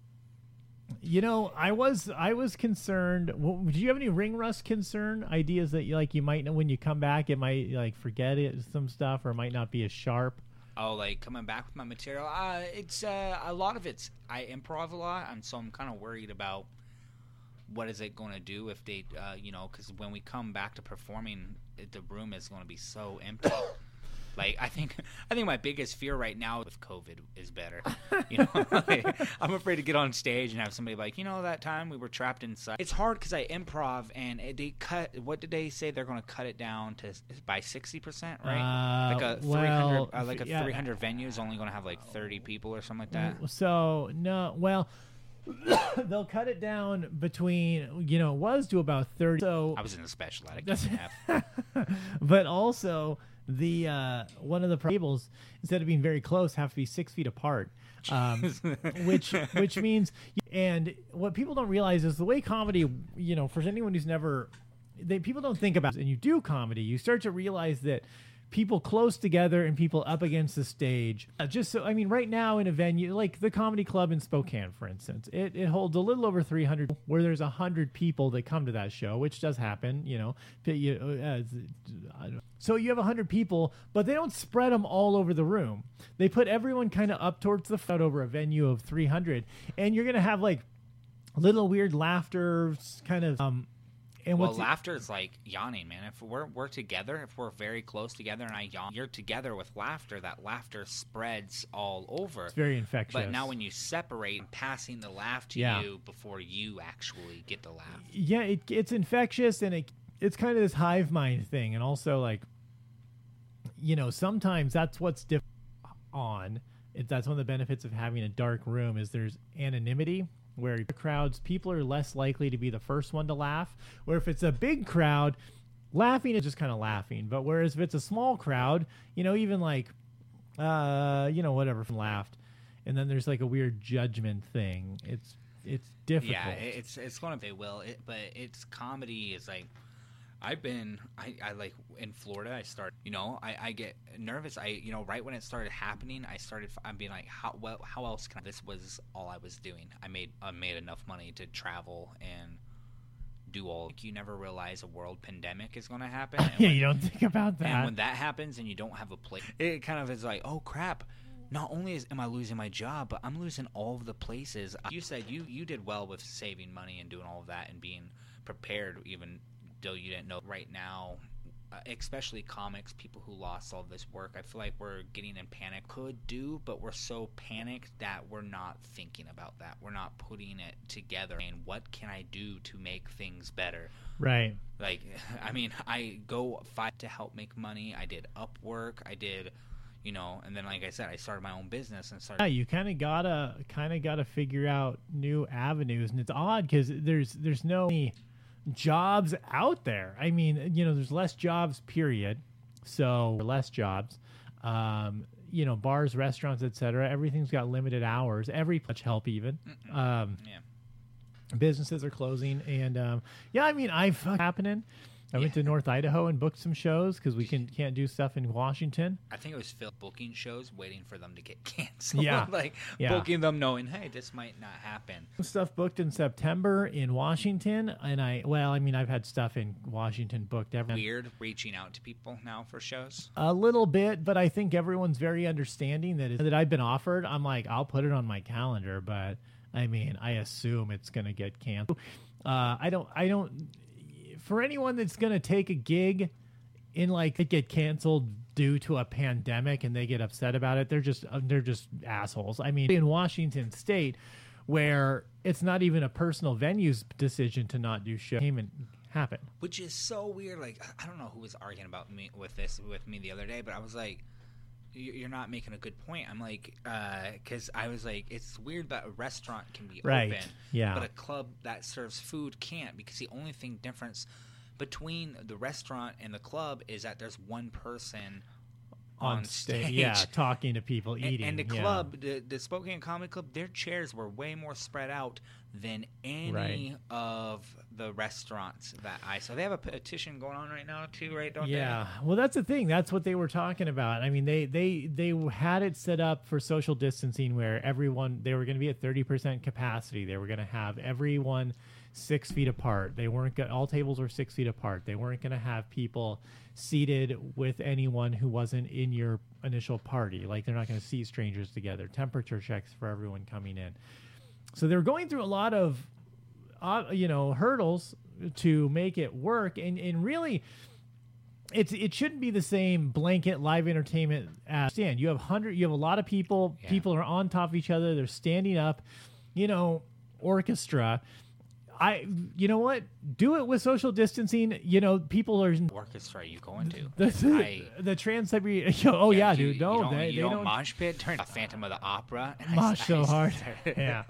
H: you know, I was I was concerned. Well, do you have any ring rust concern ideas that you like? You might know when you come back, it might like forget it some stuff, or it might not be as sharp.
I: Oh, like coming back with my material. Uh, it's uh, a lot of it's I improv a lot, and so I'm kind of worried about what is it going to do if they, uh, you know, because when we come back to performing, it, the room is going to be so empty. Like I think, I think my biggest fear right now with COVID is better. You know, like, I'm afraid to get on stage and have somebody like, you know, that time we were trapped inside. It's hard because I improv and it, they cut. What did they say? They're going to cut it down to by sixty percent, right?
H: Uh,
I: like a three
H: well,
I: hundred, uh, like a
H: yeah.
I: three hundred venue is only going to have like thirty people or something like that.
H: So no, well, they'll cut it down between. You know, it was to about thirty. So
I: I was in the special. I didn't have.
H: but also the uh, one of the tables, instead of being very close, have to be six feet apart, um, which which means. And what people don't realize is the way comedy, you know, for anyone who's never, they people don't think about it, and you do comedy, you start to realize that people close together and people up against the stage. Uh, just so, I mean, right now in a venue like the Comedy Club in Spokane, for instance, it, it holds a little over three hundred, where there's one hundred people that come to that show, which does happen, you know. You, uh, I don't, so you have one hundred people, but they don't spread them all over the room. They put everyone kind of up towards the front over a venue of three hundred, and you're going to have like little weird laughter kind of... um. And
I: Well,
H: what's
I: laughter is like yawning, man. If we're we're together, if we're very close together, and I yawn, you're together with laughter. That laughter spreads all over.
H: It's very infectious.
I: But now, when you separate, passing the laugh to
H: Yeah.
I: you before you actually get the laugh.
H: Yeah, it, it's infectious, and it it's kind of this hive mind thing, and also like, you know, sometimes that's what's different on. It, that's one of the benefits of having a dark room is there's anonymity. Where crowds, people are less likely to be the first one to laugh. Where if it's a big crowd, laughing is just kind of laughing. But whereas if it's a small crowd, you know, even like, uh, you know, whatever, laughed, and then there's like a weird judgment thing. It's it's difficult.
I: Yeah, it- it's it's going to they will, it, but it's comedy is like. I've been, I, I like in Florida. I start, you know, I, I get nervous. I, you know, right when it started happening, I started. I'm being like, how well, how else can I? This was all I was doing. I made, I made enough money to travel and do all. Like, you never realize a world pandemic is going to happen. And
H: yeah,
I: when,
H: you don't think about that.
I: And when that happens, and you don't have a place, it kind of is like, oh crap. Not only is, am I losing my job, but I'm losing all of the places. You said you you did well with saving money and doing all of that and being prepared, even. Though you didn't know right now, uh, especially comics, people who lost all this work, I feel like we're getting in panic. Could do, but we're so panicked that we're not thinking about that. We're not putting it together. And what can I do to make things better?
H: Right.
I: Like, I mean, I go fight to help make money. I did Upwork. I did, you know, and then like I said, I started my own business and started.
H: Yeah, you kind of gotta kind of gotta figure out new avenues, and it's odd because there's there's no jobs out there. I mean, you know, there's less jobs, period. So less jobs. Um, you know, bars, restaurants, et cetera. Everything's got limited hours. Every much help even. Um,
I: yeah.
H: Businesses are closing, and um, yeah, I mean, I've happening. I went to North Idaho and booked some shows because we can can't do stuff in Washington.
I: I think it was Phil booking shows, waiting for them to get canceled.
H: Yeah,
I: like
H: yeah.
I: booking them, knowing, hey, this might not happen.
H: Stuff booked in September in Washington, and I well, I mean, I've had stuff in Washington booked. Every
I: Weird reaching out to people now for shows.
H: a little bit, but I think everyone's very understanding that it, that I've been offered. I'm like, I'll put it on my calendar, but I mean, I assume it's going to get canceled. Uh, I don't, I don't. For anyone that's going to take a gig in like it get canceled due to a pandemic and they get upset about it, they're just they're just assholes. I mean, in Washington State, where it's not even a personal venue's decision to not do show, payment happen.
I: Which is so weird. Like, I don't know who was arguing about me with this with me the other day, but I was like, you're not making a good point. I'm like, because uh, I was like, it's weird that a restaurant can be
H: right.
I: open,
H: yeah.
I: but a club that serves food can't, because the only thing difference between the restaurant and the club is that there's one person on, on stage.
H: Yeah, talking to people, eating.
I: And, and the
H: yeah.
I: club, the, the Spokane Comedy Club, their chairs were way more spread out than any
H: right.
I: of the restaurants that I saw. They have a petition going on right now too, right? Don't
H: yeah.
I: they?
H: Well, that's the thing. That's what they were talking about. I mean, they they they had it set up for social distancing where everyone, they were going to be at thirty percent capacity. They were going to have everyone six feet apart. They weren't go- all tables were six feet apart. They weren't going to have people seated with anyone who wasn't in your initial party. Like, they're not going to seat strangers together. Temperature checks for everyone coming in. So they were going through a lot of, uh, you know, hurdles to make it work. And, and really, it's it shouldn't be the same blanket live entertainment as stand. You have hundred, you have a lot of people.
I: Yeah.
H: People are on top of each other. They're standing up. You know, orchestra. I, you know what? Do it with social distancing. You know, people are.
I: Orchestra are you going to?
H: The, the,
I: I,
H: the Trans Siberian. Oh yeah,
I: you,
H: dude. No,
I: you don't,
H: they,
I: you
H: they
I: don't,
H: don't
I: mosh pit. Turn a Phantom of the Opera. And
H: mosh
I: I,
H: so
I: I,
H: hard. Yeah.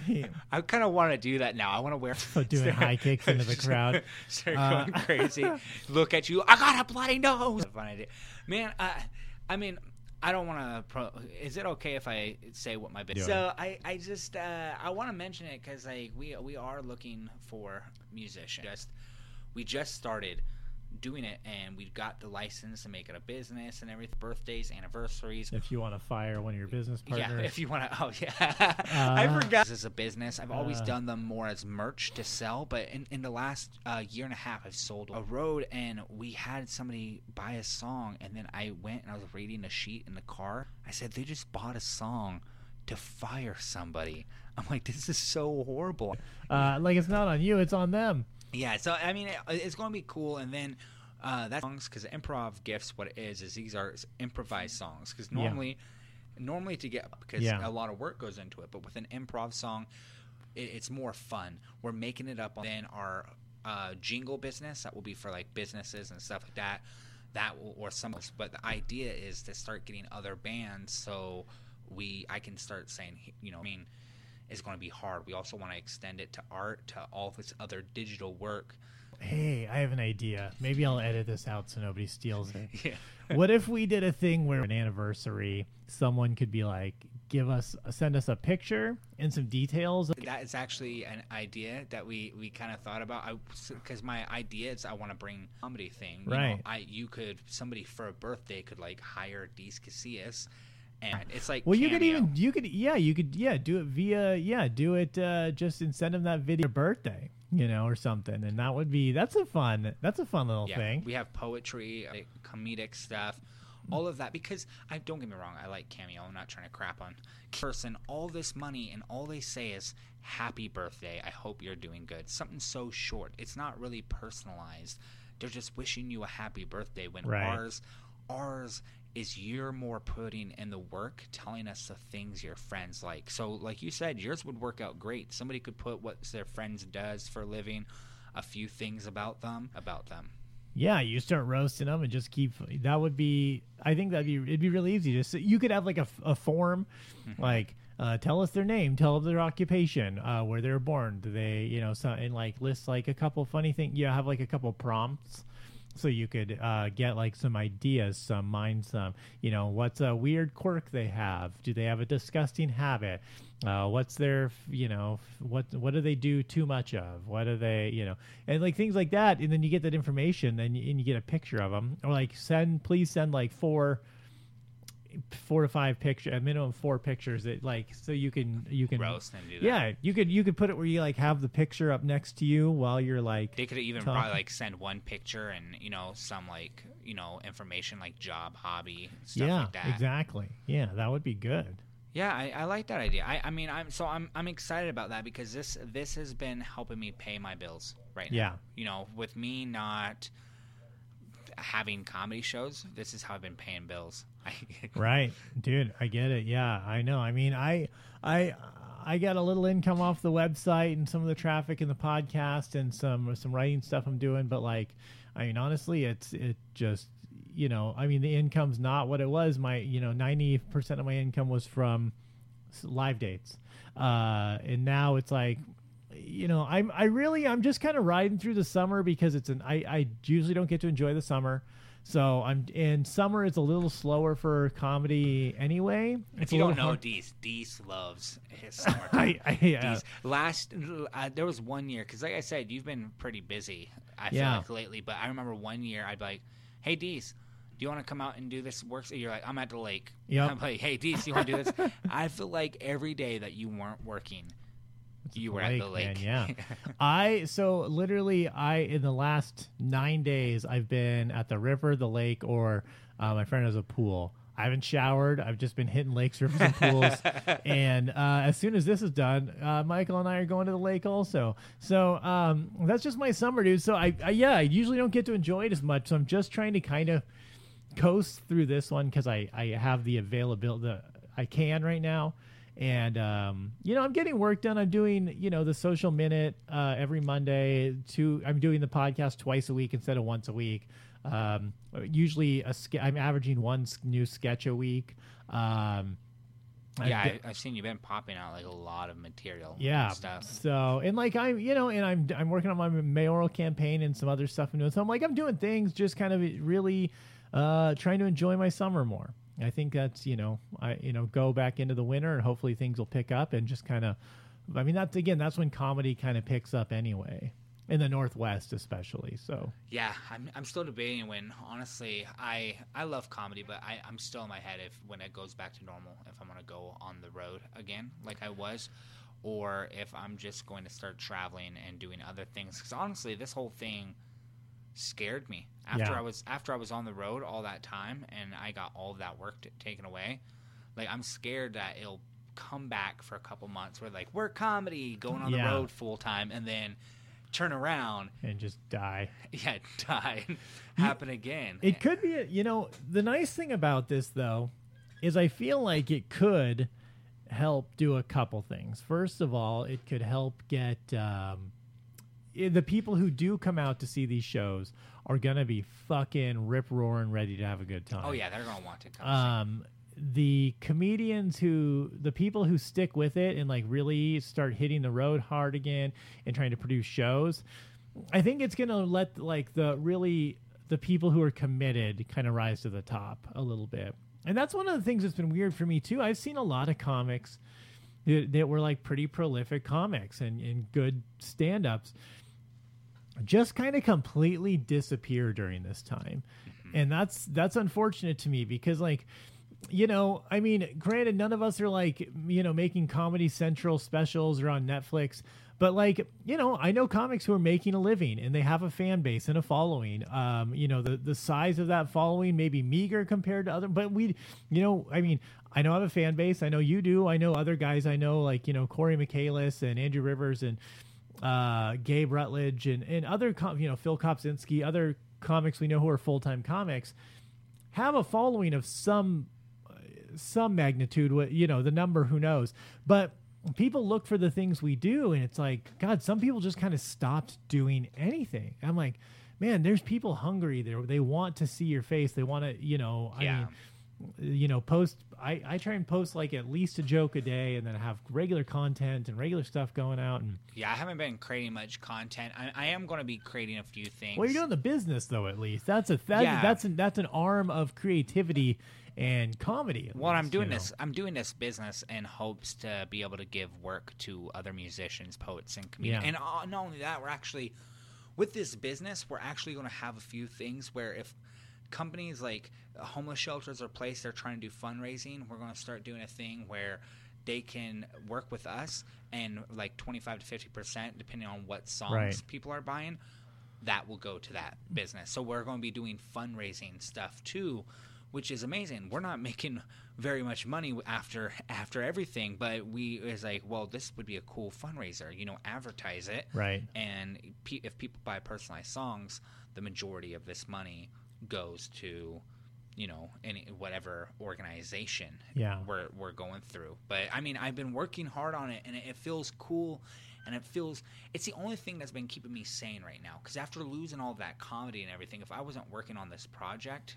I: I kind of want to do that now. I want to wear
H: doing
I: start,
H: high kicks into the crowd.
I: Start
H: Uh,
I: going crazy. Look at you. I got a bloody nose. Fun idea, man. Uh, I mean. I don't want to. Pro- is it okay if I say what my business? So I, I just, uh, I want to mention it because like we, we are looking for musicians. Just, we just started doing it, and we got the license to make it a business and everything. Birthdays, anniversaries.
H: If you want to fire one of your business partners.
I: Yeah, if you want to. Oh yeah,
H: uh,
I: I forgot. This is a business. I've always
H: uh,
I: done them more as merch to sell, but in, in the last uh, year and a half, I've sold a road, and we had somebody buy a song, and then I went and I was reading a sheet in the car. I said they just bought a song to fire somebody. I'm like, this is so horrible.
H: Uh, like, it's not on you; it's on them.
I: Yeah, so I mean, it, it's going to be cool, and then. Uh, that's songs because improv gifts. What it is is these are improvised songs because normally, yeah. normally to get because
H: yeah.
I: a lot of work goes into it. But with an improv song, it, it's more fun. We're making it up on then our uh, jingle business that will be for like businesses and stuff like that. That will, or some. But the idea is to start getting other bands so we I can start saying you know I mean it's going to be hard. We also want to extend it to art to all this other digital work.
H: Hey, I have an idea. Maybe I'll edit this out so nobody steals it.
I: Yeah.
H: What if we did a thing where an anniversary, someone could be like, give us, send us a picture and some details.
I: That is actually an idea that we, we kind of thought about. Because my idea is I want to bring a comedy thing. You
H: right.
I: know, I you could somebody for a birthday could like hire Dees Casillas. And it's like
H: well,
I: cameo.
H: you could even you could yeah you could yeah do it via yeah do it uh, just and send them that video birthday you know or something and that would be that's a fun that's a fun little
I: yeah,
H: thing.
I: We have poetry, like, comedic stuff, all of that because I don't get me wrong, I like Cameo. I'm not trying to crap on person. All this money and all they say is happy birthday. I hope you're doing good. Something so short. It's not really personalized. They're just wishing you a happy birthday when
H: right.
I: ours ours. is you're more putting in the work, telling us the things your friends like. So like you said, yours would work out great. Somebody could put what their friends does for a living, a few things about them, about them.
H: Yeah, you start roasting them and just keep. That would be. I think that'd be. It'd be really easy. Just you could have like a, a form, mm-hmm. like uh, tell us their name, tell us their occupation, uh, where they were born. Do they, you know, so, and like list like a couple funny things. You have like a couple prompts. So you could uh, get like some ideas, some mind, some, you know, what's a weird quirk they have? Do they have a disgusting habit? Uh, what's their, you know, what what do they do too much of? What do they, you know, and like things like that. And then you get that information and you, and you get a picture of them. Or like send, please send like four, four to five pictures, a minimum four pictures that like so you can you can
I: roast and do that.
H: Yeah, you could you could put it where you like have the picture up next to you while you're like
I: they could even
H: talking.
I: Probably like send one picture and you know some like you know information like job, hobby, stuff
H: yeah,
I: like that.
H: Exactly. Yeah, that would be good.
I: Yeah, I, I like that idea. I, I mean, I'm so I'm I'm excited about that because this this has been helping me pay my bills right now.
H: Yeah,
I: you know, with me not having comedy shows, this is how I've been paying bills.
H: Right, dude, I get it. Yeah, I know. I mean, I, I, I got a little income off the website and some of the traffic in the podcast and some some writing stuff I'm doing. But like, I mean, honestly, it's it just you know, I mean, the income's not what it was. My, you know, ninety percent of my income was from s- live dates. Uh, and now it's like, you know, I'm, I really, I'm just kind of riding through the summer because it's an, I, I usually don't get to enjoy the summer. So I'm, and summer is a little slower for comedy anyway.
I: If
H: It's
I: you
H: a
I: don't
H: little
I: know,
H: hard-
I: Dees, Dees loves his summer.
H: I, I, yeah.
I: Dees. Last, uh, there was one year, because like I said, you've been pretty busy, I feel
H: Yeah.
I: like, lately. But I remember one year, I'd be like, hey, Dees, do you want to come out and do this work? So you're like, I'm at the lake.
H: Yep.
I: I'm like, hey, Dees, you want to do this? I feel like every day that you weren't working, you were at the lake.
H: Man, yeah. I so literally I in the last nine days I've been at the river, the lake, or uh, my friend has a pool. I haven't showered. I've just been hitting lakes, rivers, and pools. And uh, as soon as this is done, uh, Michael and I are going to the lake also. So um, that's just my summer, dude. So I, I yeah, I usually don't get to enjoy it as much. So I'm just trying to kind of coast through this one because I I have the availability. The, I can right now. And, um, you know, I'm getting work done. I'm doing, you know, the Social Minute uh, every Monday. Two, I'm doing the podcast twice a week instead of once a week. Um, usually a ske- I'm averaging one s- new sketch a week. Um,
I: Yeah,
H: I've
I: I, I've seen you've been popping out like a lot of material.
H: yeah.
I: And stuff.
H: So, and like I'm, you know, and I'm I'm working on my mayoral campaign and some other stuff I'm doing. So I'm like I'm doing things, just kind of really uh, trying to enjoy my summer more. I think that's, you know, I you know go back into the winter and hopefully things will pick up and just kind of. I mean, that's again, that's when comedy kind of picks up anyway, in the Northwest especially. So
I: Yeah, I'm I'm still debating when, honestly, I I love comedy, but I, I'm still in my head if when it goes back to normal, if I'm going to go on the road again like I was, or if I'm just going to start traveling and doing other things. Because honestly, this whole thing scared me. After
H: Yeah.
I: I was after I was on the road all that time and I got all of that work t- taken away, like I'm scared that it'll come back for a couple months where like we're comedy going on
H: Yeah.
I: the road full time and then turn around
H: and just die.
I: yeah, die and happen again.
H: It could be, a, you know, the nice thing about this, though, is I feel like it could help do a couple things. First of all, it could help get um, i- the people who do come out to see these shows are going to be fucking rip-roaring ready to have a good time.
I: Oh, yeah, they're going to want to come
H: Um, the comedians who, the people who stick with it and like really start hitting the road hard again and trying to produce shows, I think it's going to let like the really, the people who are committed kind of rise to the top a little bit. And that's one of the things that's been weird for me too. I've seen a lot of comics that, that were like pretty prolific comics and, and good stand-ups just kind of completely disappear during this time. And that's that's unfortunate to me because like, you know, I mean, granted, none of us are like, you know, making Comedy Central specials or on Netflix, but like, you know, I know comics who are making a living and they have a fan base and a following. Um, you know, the the size of that following may be meager compared to other, but we, you know, I mean, I know I have a fan base. I know you do. I know other guys. I know like, you know, Corey Michaelis and Andrew Rivers and uh, Gabe Rutledge and, and other, com- you know, Phil Kopsinski, other comics we know who are full-time comics have a following of some some magnitude, what you know, the number, who knows, but people look for the things we do and it's like, God, some people just kind of stopped doing anything. I'm like, man, there's people hungry there. They want to see your face. They want to, you know, I
I: Yeah.
H: mean, you know, post, I, I try and post like at least a joke a day and then have regular content and regular stuff going out. And
I: Yeah, I haven't been creating much content. I, I am going to be creating a few things.
H: well, you're doing the business though, at least that's a, that,
I: Yeah.
H: that's an, that's an arm of creativity and comedy. at
I: Well, I'm
H: least,
I: doing
H: you know.
I: this. I'm doing this business in hopes to be able to give work to other musicians, poets, and comedians.
H: Yeah.
I: And uh, not only that, we're actually with this business. We're actually going to have a few things where if companies like uh, homeless shelters or place they're trying to do fundraising, we're going to start doing a thing where they can work with us and like twenty-five to fifty percent, depending on what songs
H: Right.
I: people are buying, that will go to that business. So we're going to be doing fundraising stuff too, which is amazing. We're not making very much money after after everything, but we is like, well, this would be a cool fundraiser. You know, advertise it,
H: Right.
I: And pe- if people buy personalized songs, the majority of this money goes to, you know, any whatever organization
H: Yeah.
I: we're we're going through. But I mean, I've been working hard on it, and it, it feels cool. And it feels, it's the only thing that's been keeping me sane right now. Because after losing all that comedy and everything, if I wasn't working on this project,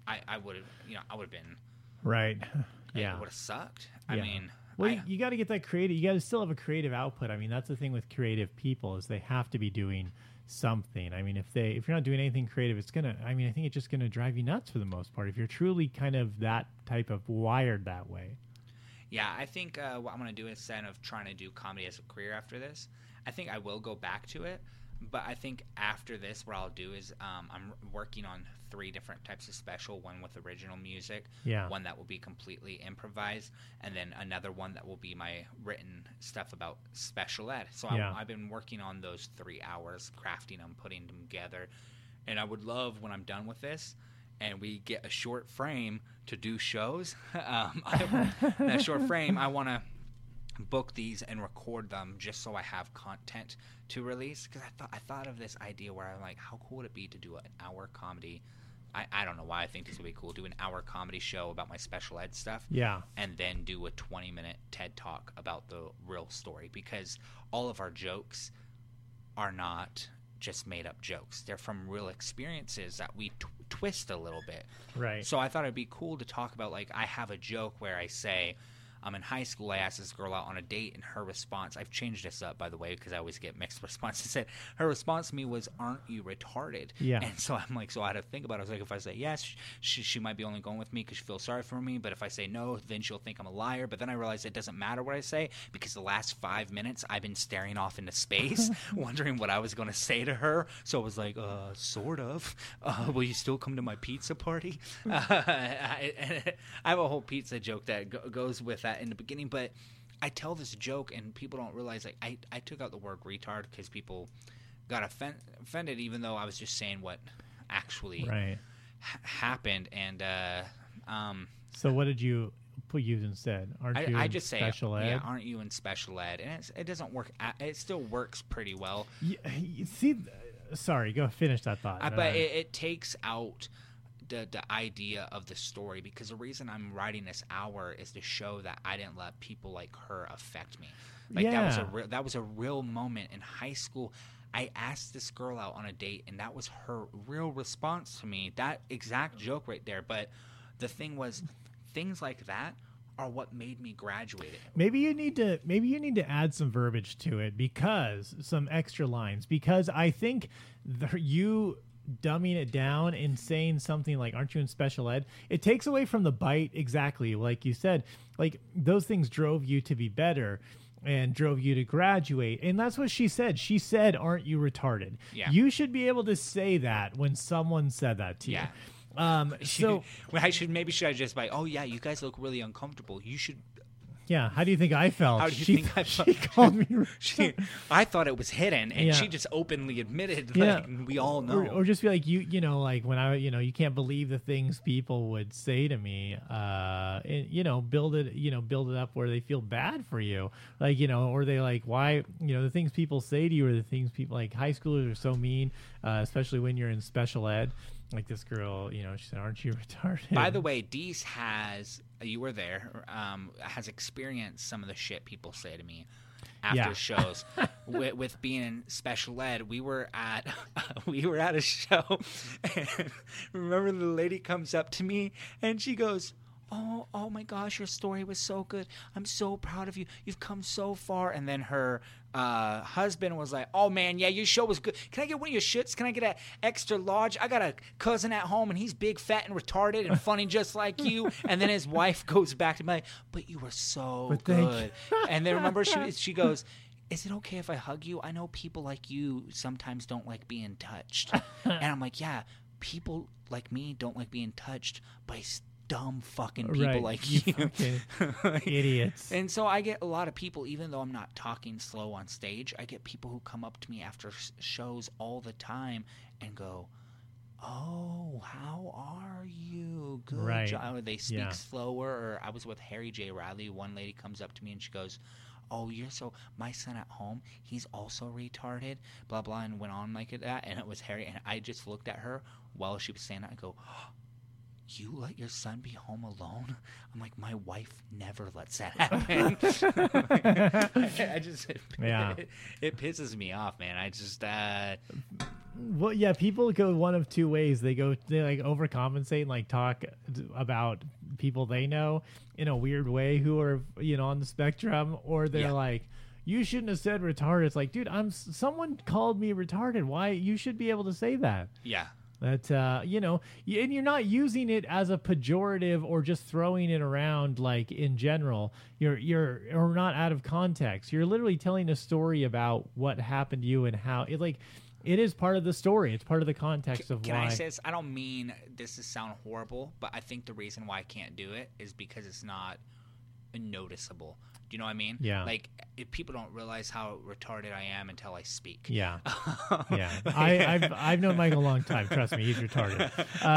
I: I, I would have, you know, I would have been
H: Right.
I: yeah,
H: Yeah.
I: it would have sucked. I
H: Yeah.
I: mean,
H: Well,
I: I,
H: you got to get that creative. You got to still have a creative output. I mean, that's the thing with creative people is they have to be doing something. I mean, if they if you're not doing anything creative, it's gonna. I mean, I think it's just gonna drive you nuts for the most part. If you're truly kind of that type of wired that way.
I: yeah, I think uh, what I'm gonna do instead of trying to do comedy as a career after this, I think I will go back to it. But I think after this, what I'll do is um, I'm working on three different types of special. One with original music,
H: Yeah.
I: one that will be completely improvised, and then another one that will be my written stuff about special ed. So
H: Yeah.
I: I, I've been working on those three hours, crafting them, putting them together. And I would love when I'm done with this and we get a short frame to do shows. um, I, that short frame, I want to book these and record them just so I have content to release, because I thought I thought of this idea where I'm like, how cool would it be to do an hour comedy? I, I don't know why I think this would be cool. Do an hour comedy show about my special ed stuff,
H: Yeah.
I: and then do a twenty minute TED talk about the real story, because all of our jokes are not just made up jokes. They're from real experiences that we t- twist a little bit.
H: Right.
I: So I thought it'd be cool to talk about, like, I have a joke where I say, um, in high school, I asked this girl out on a date, and her response, I've changed this up, by the way, because I always get mixed responses. Said her response to me was, "Aren't you retarded?"
H: Yeah.
I: And so I'm like, so I had to think about it. I was like, if I say yes, she, she might be only going with me because she feels sorry for me. But if I say no, then she'll think I'm a liar. But then I realized it doesn't matter what I say, because the last five minutes I've been staring off into space, wondering what I was going to say to her. So I was like, uh, sort of. Uh, will you still come to my pizza party? Uh, I, I have a whole pizza joke that go- goes with that in the beginning, but I tell this joke and people don't realize, like, I, I took out the word retard because people got offen- offended, even though I was just saying what actually
H: Right.
I: ha- happened. And uh, um,
H: So what did you put use instead? Aren't
I: I,
H: you
I: I
H: in
I: just say,
H: special ed?
I: yeah, aren't you in special ed? And it's, it doesn't work. a- It still works pretty well.
H: Yeah, you see, th- sorry, go finish that thought.
I: Uh,
H: Uh,
I: but it, it takes out the the idea of the story, because the reason I'm writing this hour is to show that I didn't let people like her affect me. Like that was a
H: Yeah.
I: real, that was a real moment in high school. I asked this girl out on a date, and that was her real response to me. That exact joke right there. But the thing was, things like that are what made me graduate.
H: Maybe you need to maybe you need to add some verbiage to it, because some extra lines, because I think the, you dumbing it down and saying something like, aren't you in special ed, it takes away from the bite. Exactly like you said, like those things drove you to be better and drove you to graduate. And that's what she said. She said, aren't you retarded?
I: Yeah.
H: You should be able to say that when someone said that to
I: Yeah.
H: you. Um, so
I: well, I should maybe should I just like, oh yeah, you guys look really uncomfortable. You should.
H: yeah, how do you think I felt?
I: How do you
H: she,
I: think I
H: she
I: felt?
H: called me.
I: She, I thought it was hidden, and
H: Yeah.
I: she just openly admitted.
H: Yeah.
I: Like, we all know.
H: Or, or just be like, you you know, like when I, you know, you can't believe the things people would say to me, uh, and, you know, build it, you know, build it up where they feel bad for you. Like, you know, or they like, why, you know, the things people say to you are the things people, like high schoolers are so mean, uh, especially when you're in special ed. Like this girl, you know, she said, aren't you retarded?
I: By the way, Deese has, you were there, um, has experienced some of the shit people say to me after
H: Yeah.
I: shows. with, with being in special ed, we were at we were at a show, and remember the lady comes up to me and she goes, oh, oh my gosh, your story was so good. I'm so proud of you. You've come so far. And then her uh, husband was like, oh man, yeah, your show was good. Can I get one of your shits? Can I get an extra large? I got a cousin at home and he's big, fat, and retarded and funny just like you. And then his wife goes back to me like, but you were so
H: But thank
I: good. And then remember, she she goes, is it okay if I hug you? I know people like you sometimes don't like being touched. And I'm like, yeah, people like me don't like being touched by dumb fucking people
H: Right.
I: like
H: You
I: you.
H: fucking idiots.
I: And so I get a lot of people, even though I'm not talking slow on stage, I get people who come up to me after s- shows all the time and go, oh, how are you? Good
H: Right.
I: job. Or they speak
H: Yeah.
I: slower. Or I was with Harry J. Riley. One lady comes up to me and she goes, oh, you're so, my son at home, he's also retarded, blah, blah, and went on like that. And it was Harry. And I just looked at her while she was saying that and go, oh, you let your son be home alone? I'm like, my wife never lets that happen. I, I just, it,
H: Yeah.
I: it, it pisses me off, man. I just, uh,
H: Well, yeah, people go one of two ways. They go, they like overcompensate and like talk about people they know in a weird way who are, you know, on the spectrum, or they're
I: Yeah.
H: like, you shouldn't have said retarded. It's like, dude, I'm someone called me retarded. Why? You should be able to say that.
I: yeah.
H: That, uh, you know, y- and you're not using it as a pejorative or just throwing it around like in general. You're, you're, or not out of context. You're literally telling a story about what happened to you and how it, like, it is part of the story. It's part of the context of
I: Can
H: why.
I: I say this? I don't mean this to sound horrible, but I think the reason why I can't do it is because it's not noticeable. Do you know what I mean?
H: Yeah.
I: Like, if people don't realize how retarded I am until I speak.
H: Yeah, yeah. I, I've I've known Michael a long time. Trust me, he's retarded.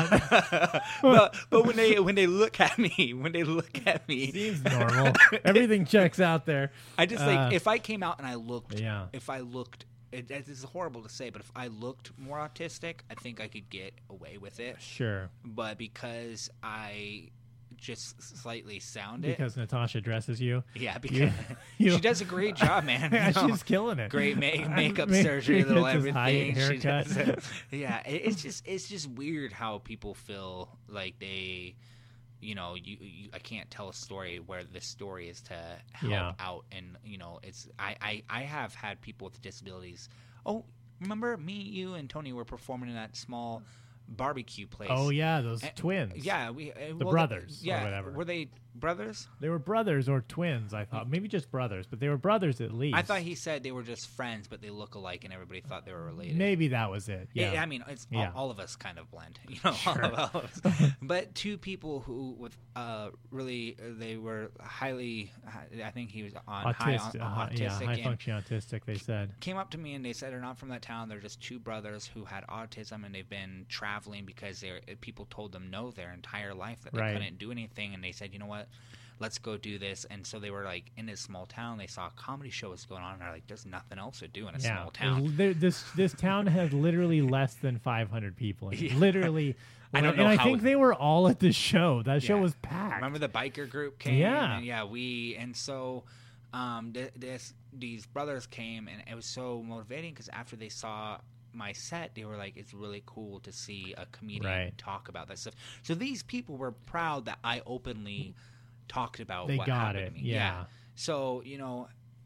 H: Uh,
I: but but when they when they look at me, when they look at me,
H: seems normal. Everything checks out there.
I: I just
H: Uh,
I: like if I came out and I looked,
H: Yeah.
I: if I looked. It, it is horrible to say, but if I looked more autistic, I think I could get away with it.
H: Sure.
I: But because I just slightly sound it,
H: Because Natasha dresses you.
I: yeah, because
H: You- you-
I: she does a great job, man.
H: Yeah,
I: You know,
H: she's killing it.
I: great make, makeup
H: Make-
I: surgery, little
H: just high
I: everything. She
H: haircut.
I: does it. Yeah, it, it's just it's just weird how people feel like they. You know, you, you I can't tell a story where the story is to help
H: Yeah.
I: out, and you know, it's I, I I have had people with disabilities. Oh, remember me, you, and Tony were performing in that small barbecue place.
H: Oh yeah, those
I: And-
H: twins.
I: yeah, we uh,
H: The
I: well,
H: brothers or
I: Yeah,
H: whatever.
I: were they brothers?
H: They were brothers or twins. I thought maybe just brothers, but they were brothers at least.
I: I thought he said they were just friends, but they look alike, and everybody thought they were related.
H: maybe that was it.
I: Yeah,
H: Yeah.
I: I mean, it's
H: Yeah.
I: all, all of us kind of blend, you know.
H: Sure.
I: All of us. But two people who, with uh, really, uh, they were highly. I think he was on high
H: Autistic,
I: on,
H: uh,
I: autistic,
H: yeah, high
I: and
H: function autistic. They said.
I: came up to me and they said they're not from that town. They're just two brothers who had autism, and they've been traveling because they people told them no their entire life that they
H: Right.
I: couldn't do anything, and they said, you know what, let's go do this. And so they were like in this small town. They saw a comedy show was going on, and they're like, there's nothing else to do in a
H: Yeah,
I: small town.
H: There- this this town has literally less than five hundred people. In it.
I: Yeah.
H: Literally,
I: I don't
H: and
I: know
H: I
I: how
H: think
I: it-
H: they were all at the show. That show
I: Yeah.
H: was packed.
I: Remember the biker group came?
H: Yeah.
I: and yeah. We and so um, th- this these brothers came, and it was so motivating because after they saw my set, they were like, "It's really cool to see a comedian
H: Right.
I: talk about that stuff." So these people were proud that I openly talked about
H: They
I: what
H: got
I: happened
H: it,
I: to me.
H: yeah.
I: So you know,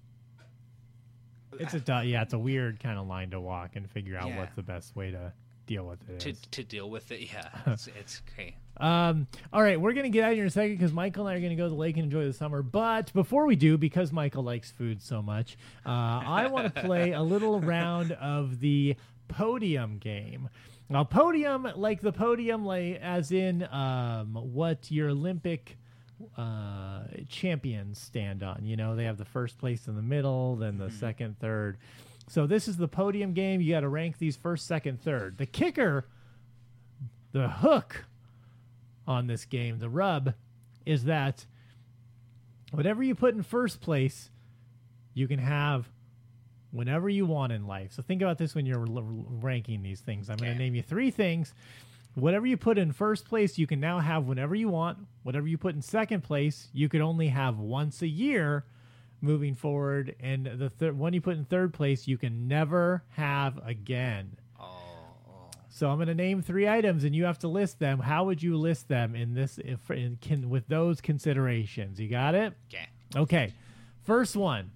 H: It's a du- yeah, it's a weird kind of line to walk and figure out
I: Yeah.
H: what's the best way to deal with it.
I: to
H: is.
I: to deal with it, yeah, it's, it's okay.
H: Um, all right, we're gonna get out of here in a second because Michael and I are gonna go to the lake and enjoy the summer. But before we do, because Michael likes food so much, uh, I want to play a little round of the podium game. Now, podium, like the podium, like as in um, what your Olympic uh, champions stand on. You know, they have the first place in the middle, then the second, third. So this is the podium game. You got to rank these first, second, third. The kicker, the hook on this game, the rub, is that whatever you put in first place, you can have whenever you want in life. So think about this when you're l- ranking these things. I'm going
I: Okay.
H: to name you three things. Whatever you put in first place, you can now have whenever you want. Whatever you put in second place, you could only have once a year moving forward. And the thir- one you put in third place, you can never have again.
I: Oh,
H: So I'm going to name three items, and you have to list them. How would you list them in this if, in, can, with those considerations? You got it?
I: okay.
H: Okay. First one.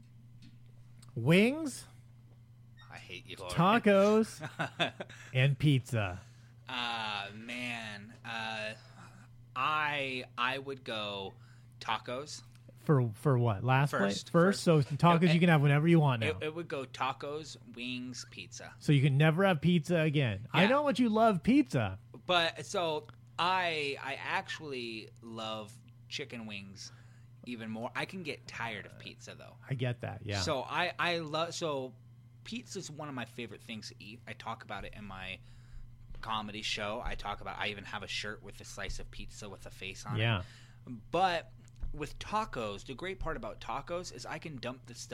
H: Wings,
I: I hate you, Lord.
H: tacos, and pizza.
I: Uh man, uh, I I would go tacos.
H: For for what? Last
I: First,
H: place? First.
I: first.
H: So tacos
I: It-
H: you can have whenever you want now.
I: It, it would go tacos, wings, pizza.
H: So you can never have pizza again. I
I: Yeah.
H: know what you love pizza.
I: But so I I actually love chicken wings even more. I can get tired of pizza though.
H: I get that. Yeah.
I: So I I love so pizza is one of my favorite things to eat. I talk about it in my comedy show. I talk about I even have a shirt with a slice of pizza with a face on
H: yeah.
I: it. But with tacos, the great part about tacos is I can dump the stuff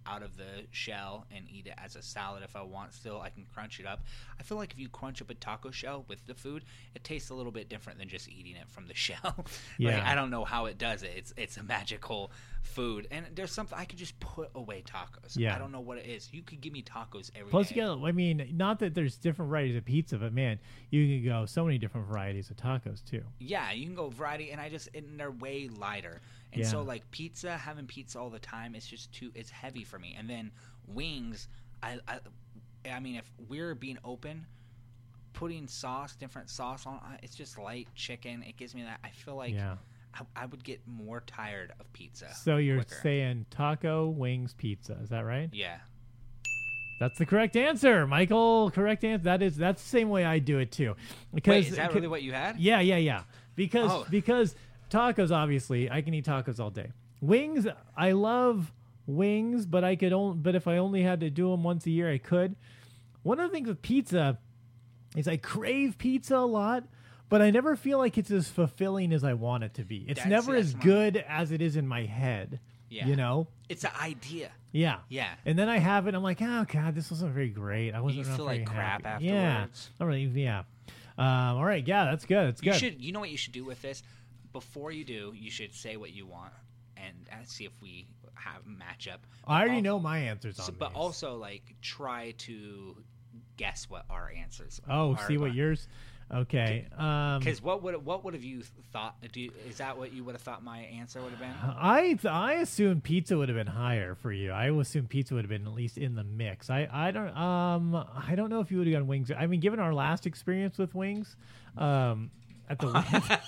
I: out of the shell and eat it as a salad if I want. Still, I can crunch it up. I feel like if you crunch up a taco shell with the food, it tastes a little bit different than just eating it from the shell.
H: Yeah.
I: Like, I don't know how it does it. It's it's a magical food, and there's something I could just put away tacos.
H: Yeah.
I: I don't know what it is. You could give me tacos every
H: Plus,
I: day.
H: you got, I mean, not that there's different varieties of pizza, but man, you can go so many different varieties of tacos too.
I: Yeah, you can go variety, and I just and they're way lighter. And
H: Yeah.
I: so like pizza, having pizza all the time, it's just too it's heavy for me. And then wings, I I, I mean, if we're being open, putting sauce, different sauce on, it's just light chicken. It gives me that. I feel like
H: Yeah.
I: I, I would get more tired of pizza.
H: So you're
I: quicker.
H: saying taco, wings, pizza. Is that right?
I: Yeah.
H: That's the correct answer, Michael. Correct answer. That is that's the same way I do it too. Because
I: Wait, is that really what you had?
H: Yeah, yeah, yeah. Because
I: Oh.
H: because tacos, obviously, I can eat tacos all day. Wings, I love wings, but I could only but if I only had to do them once a year, I could. One of the things with pizza is I crave pizza a lot, but I never feel like it's as fulfilling as I want it to be. It's
I: That's-
H: never
I: that's
H: as
I: my-
H: good as it is in my head.
I: Yeah.
H: You know?
I: It's an idea.
H: Yeah.
I: Yeah.
H: And then I have it. I'm like, oh god, this wasn't very great. I wasn't
I: You
H: not
I: feel
H: very
I: like crap
H: happy. Yeah.
I: afterwards.
H: Not really. Yeah. Um, all right. Yeah, that's good. That's
I: You
H: good.
I: should. You know what you should do with this? Before you do, you should say what you want and uh, see if we have match up.
H: I already
I: Al-
H: know my answers on
I: so- But
H: these.
I: also, like, try to guess what our answers.
H: Oh,
I: are.
H: see what yours. Okay. Um,
I: Because what would what would have you thought? Do you, is that what you would have thought my answer would have been?
H: I th- I assumed pizza would have been higher for you. I assumed pizza would have been at least in the mix. I, I don't um I don't know if you would have gone wings. I mean, given our last experience with wings, um, at the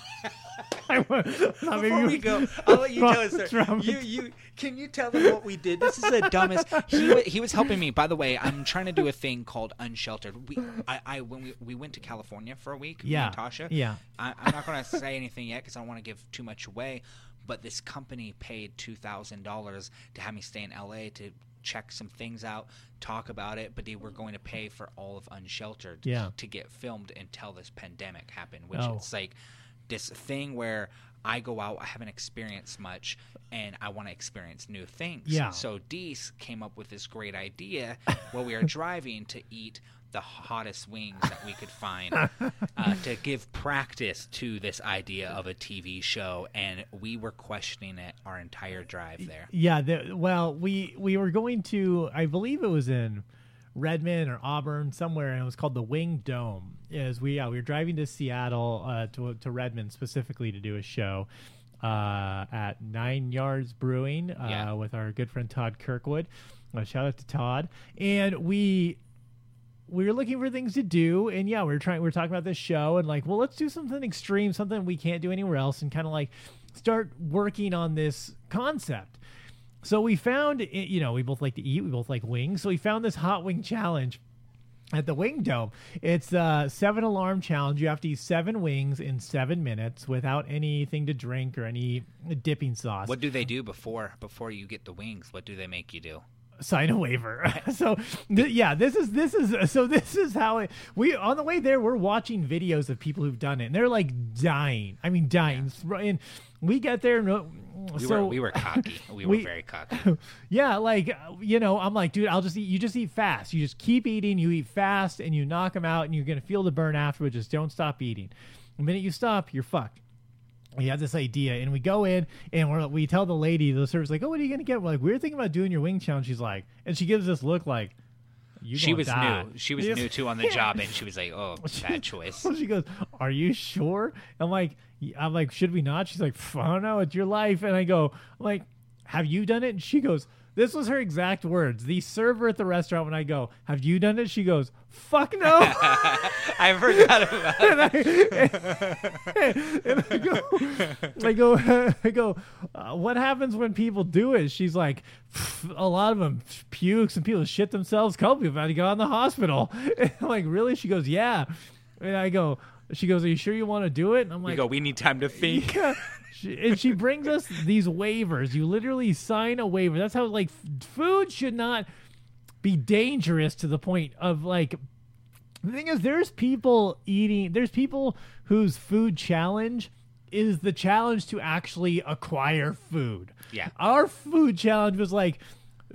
H: I wa- not maybe
I: Before
H: you-
I: we go, I'll let you
H: Wrong-
I: tell us. Sir.
H: wrong-
I: You, you, can you tell them what we did? This is the dumbest. He, wa- he was helping me. By the way, I'm trying to do a thing called Unsheltered. We, I, I, when we, we went to California for a week, me
H: Yeah.
I: and Tasha.
H: Yeah.
I: I, I'm not going to say anything yet because I don't want to give too much away. But this company paid two thousand dollars to have me stay in L A to check some things out, talk about it, but they were going to pay for all of Unsheltered
H: Yeah.
I: to get filmed until this pandemic happened, which
H: Oh.
I: it's like this thing where I go out, I haven't experienced much, and I want to experience new things.
H: Yeah.
I: So Deese came up with this great idea while we were driving to eat the hottest wings that we could find uh, to give practice to this idea of a T V show, and we were questioning it our entire drive there.
H: Yeah, the, well, we we were going to, I believe it was in Redmond or Auburn somewhere, and it was called the Wing Dome. Is we yeah we were driving to Seattle uh, to to Redmond specifically to do a show uh, at Nine Yards Brewing uh,
I: Yeah.
H: with our good friend Todd Kirkwood. Uh, shout out to Todd, and we. We were looking for things to do, and yeah, we were trying. We were talking about this show, and like, well, let's do something extreme, something we can't do anywhere else, and kind of like start working on this concept. So we found, you know, we both like to eat, we both like wings, so we found this hot wing challenge at the Wing Dome. It's a seven alarm challenge. You have to eat seven wings in seven minutes without anything to drink or any dipping sauce.
I: What do they do before before you get the wings? What do they make you do?
H: Sign a waiver. so th- yeah, this is this is so this is how it, we on the way there we're watching videos of people who've done it, and they're like dying. I mean, dying. And we get there. No,
I: We
H: so
I: were we were cocky. We,
H: we-
I: were very cocky.
H: yeah, like you know, I'm like, dude, I'll just eat. You just eat fast. You just keep eating. You eat fast, and you knock them out, and you're gonna feel the burn afterwards. Just don't stop eating. The minute you stop, you're fucked. We have this idea, and we go in, and we're, we tell the lady, the server's like, oh, what are you going to get? We're like, we were thinking about doing your wing challenge. She's like, and she gives this look like, you
I: She
H: gonna
I: was
H: die.
I: new. She was
H: Yes.
I: new too on the job, and she was like, "Oh, bad choice."
H: So she goes, are you sure? I'm like, I'm like, should we not? She's like, I don't know, it's your life. And I go, I'm like, have you done it? And she goes, this was her exact words. The server at the restaurant, when I go, have you done it? She goes, fuck no.
I: I forgot about it.
H: and, I, and I go, I go, I go. Uh, what happens when people do it? She's like, a lot of them pukes and people shit themselves. A couple people had to go in the hospital. And I'm like, really? She goes, yeah. And I go, she goes, are you sure you want to do it? And I'm
I: We
H: like,
I: go. We need time to think.
H: yeah. She, and she brings us these waivers. You literally sign a waiver. That's how like f- food should not be dangerous to the point of like. The thing is, there's people eating. There's people whose food challenge is the challenge to actually acquire food.
I: Yeah.
H: Our food challenge was like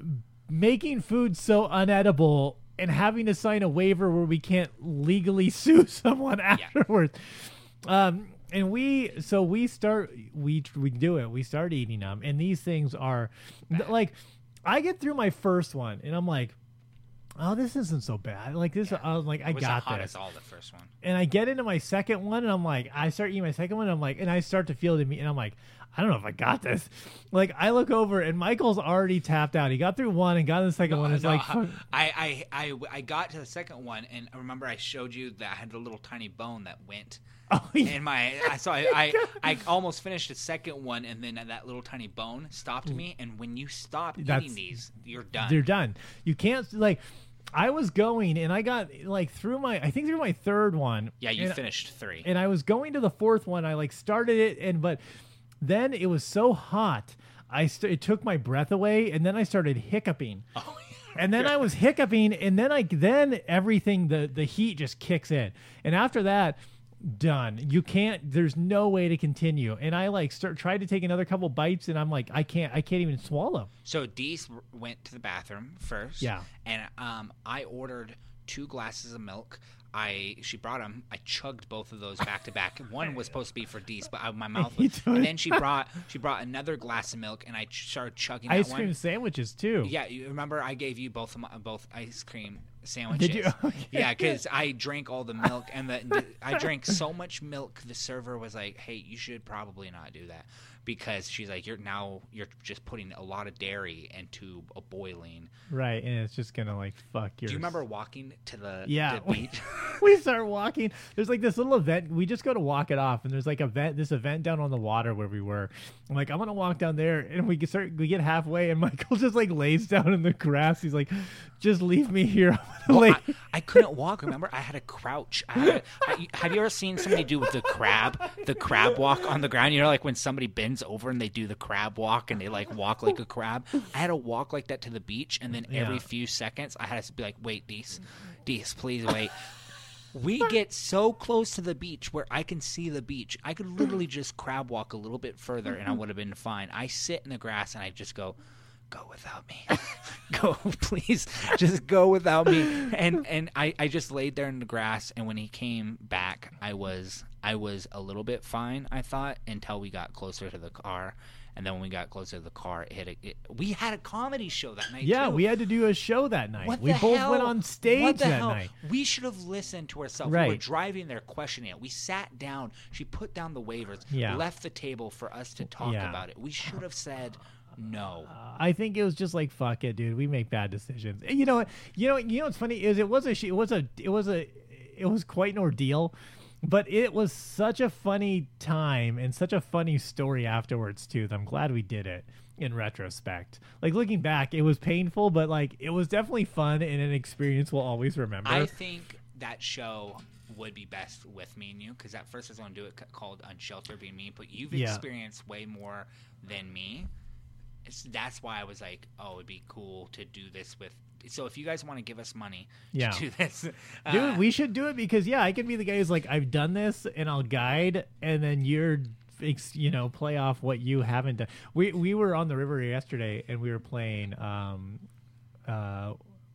H: making food so unedible and having to sign a waiver where we can't legally sue someone afterwards. Yeah. Um, and we, so we start, we we do it. We start eating them, and these things are th- like, I get through my first one, and I'm like, oh, this isn't so bad. Like this, yeah. I was like, I
I: it was
H: got
I: hot
H: this.
I: As all the first one.
H: And I get into my second one, and I'm like, I start eating my second one, and I'm like, and I start to feel it in me, and I'm like, I don't know if I got this. Like, I look over, and Michael's already tapped out. He got through one and got to the second
I: no,
H: one. It's
I: no,
H: like,
I: I, I, I, I got to the second one, and I remember I showed you that I had a little tiny bone that went.
H: Oh, yeah.
I: And my, I so I, I, I almost finished the second one, and then that little tiny bone stopped me. And when you stop
H: That's,
I: eating these, you're done.
H: You're done. You can't like. I was going, and I got like through my, I think through my third one.
I: Yeah, you
H: and,
I: finished three.
H: And I was going to the fourth one. I like started it, and but then it was so hot, I st- it took my breath away, and then I started hiccuping.
I: Oh.
H: And then I was hiccuping, and then I then everything the the heat just kicks in, and after that. Done. You can't. There's no way to continue. And I like start tried to take another couple bites, and I'm like, I can't. I can't even swallow.
I: So Deese went to the bathroom first.
H: Yeah.
I: And um, I ordered two glasses of milk. I she brought them. I chugged both of those back to back. One was supposed to be for Deese, but I, my mouth was. And then she brought she brought another glass of milk, and I ch- started chugging that
H: ice
I: one.
H: cream sandwiches too.
I: Yeah, you remember I gave you both of my, both ice cream sandwiches.
H: Did you? Okay.
I: Yeah, because I drank all the milk, and the, the I drank so much milk. The server was like, "Hey, you should probably not do that," because she's like, "You're now you're just putting a lot of dairy into a boiling."
H: Right, and it's just gonna like fuck your.
I: Do you remember walking to the,
H: yeah,
I: the beach?
H: We start walking. There's like this little event. We just go to walk it off, and there's like a event, this event down on the water where we were. I'm like, I'm gonna walk down there, and we get start. We get halfway, and Michael just like lays down in the grass. He's like, "Just leave me here."
I: Well, I, I couldn't walk. Remember, I had to crouch. I had a, I, have you ever seen somebody do with the crab, the crab walk on the ground? You know, like when somebody bends over and they do the crab walk, and they like walk like a crab. I had to walk like that to the beach, and then every
H: yeah.
I: few seconds, I had to be like, "Wait, Deese, Deese, please wait." We get so close to the beach where I can see the beach. I could literally just crab walk a little bit further, and I would have been fine. I sit in the grass, and I just go, "Go without me. Go, please. Just go without me." And and I, I just laid there in the grass, and when he came back, I was I was a little bit fine, I thought, until we got closer to the car. And then when we got closer to the car, it hit a, it, we had a comedy show that night,
H: Yeah,
I: too.
H: we had to do a show that night.
I: What
H: we
I: the
H: both
I: hell?
H: went on stage
I: What the
H: that
I: hell?
H: night.
I: We should have listened to ourselves.
H: Right.
I: We were driving there questioning it. We sat down. She put down the waivers,
H: Yeah.
I: left the table for us to talk
H: Yeah.
I: about it. We should have said no.
H: Uh, I think it was just like, fuck it, dude. We make bad decisions. And you know what? You know. You know what's funny is it was a. It was a. It was a. It was quite an ordeal, but it was such a funny time and such a funny story afterwards too. That I'm glad we did it. In retrospect, like looking back, it was painful, but like it was definitely fun and an experience we'll always remember.
I: I think that show would be best with me and you, because at first I was going to do it c- called Unsheltered Being Me, but you've
H: Yeah.
I: experienced way more than me. It's, that's why I was like, oh, it'd be cool to do this with. So if you guys want to give us money
H: Yeah.
I: to do this, uh,
H: Dude, we should do it because yeah, I can be the guy who's like, I've done this and I'll guide, and then you're, you know, play off what you haven't done. We we were on the river yesterday and we were playing. Um, uh,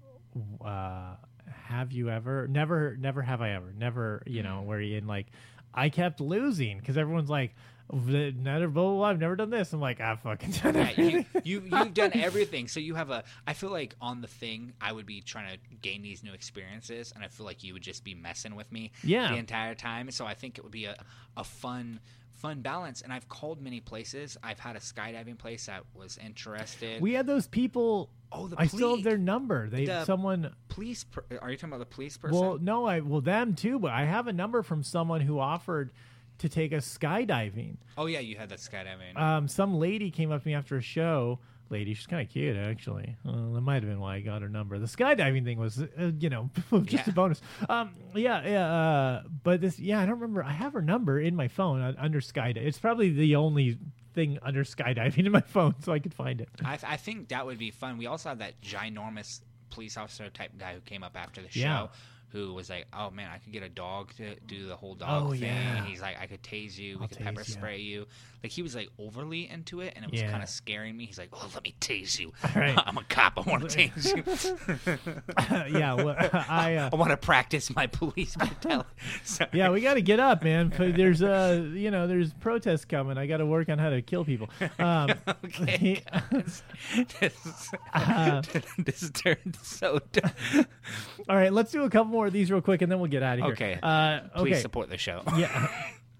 H: uh, have you ever? Never, never have I ever. Never, you know, where you in like, I kept losing because everyone's like, never, blah, blah, blah, I've never done this. I'm like, I've fucking done
I: yeah,
H: it.
I: you, you, you've done everything. So you have a, I feel like on the thing, I would be trying to gain these new experiences, and I feel like you would just be messing with me
H: Yeah.
I: the entire time. So I think it would be a, a fun, fun balance. And I've called many places. I've had a skydiving place that was interested.
H: We had those people.
I: Oh, the
H: I still have
I: police-
H: their number. They
I: the
H: someone.
I: police, per, are you talking about the police person?
H: Well, no, I well them too, but I have a number from someone who offered to take us skydiving.
I: oh yeah, you had that skydiving.
H: Um, some lady came up to me after a show. Lady, she's kind of cute actually. Uh, that might have been why I got her number. The skydiving thing was, uh, you know, just
I: Yeah.
H: a bonus. Um, yeah, yeah. Uh, but this, yeah, I don't remember. I have her number in my phone uh, under skydiving. It's probably the only thing under skydiving in my phone, so I could find it.
I: I, I think that would be fun. We also had that ginormous police officer type guy who came up after the show.
H: Yeah.
I: who was like, "Oh man, I could get a dog to do the whole dog
H: Oh,
I: thing."
H: yeah.
I: He's like, "I could tase you, we
H: I'll
I: could pepper
H: tase ya.
I: spray you." Like he was like overly into it, and it was
H: Yeah.
I: kind of scaring me. He's like, "Oh, let me tase you.
H: Right.
I: I'm a cop. I want to tase you.
H: yeah, well, I. Uh,
I: I want to practice my police brutality." Sorry.
H: Yeah, we got to get up, man. But There's uh, you know, there's protests coming. I got to work on how to kill people. Um,
I: Okay, guys. this,
H: Uh,
I: this turned so dumb.
H: all right, let's do a couple more of these real quick, and then we'll get out of here.
I: Okay.
H: Uh, okay.
I: Please support the show.
H: Yeah.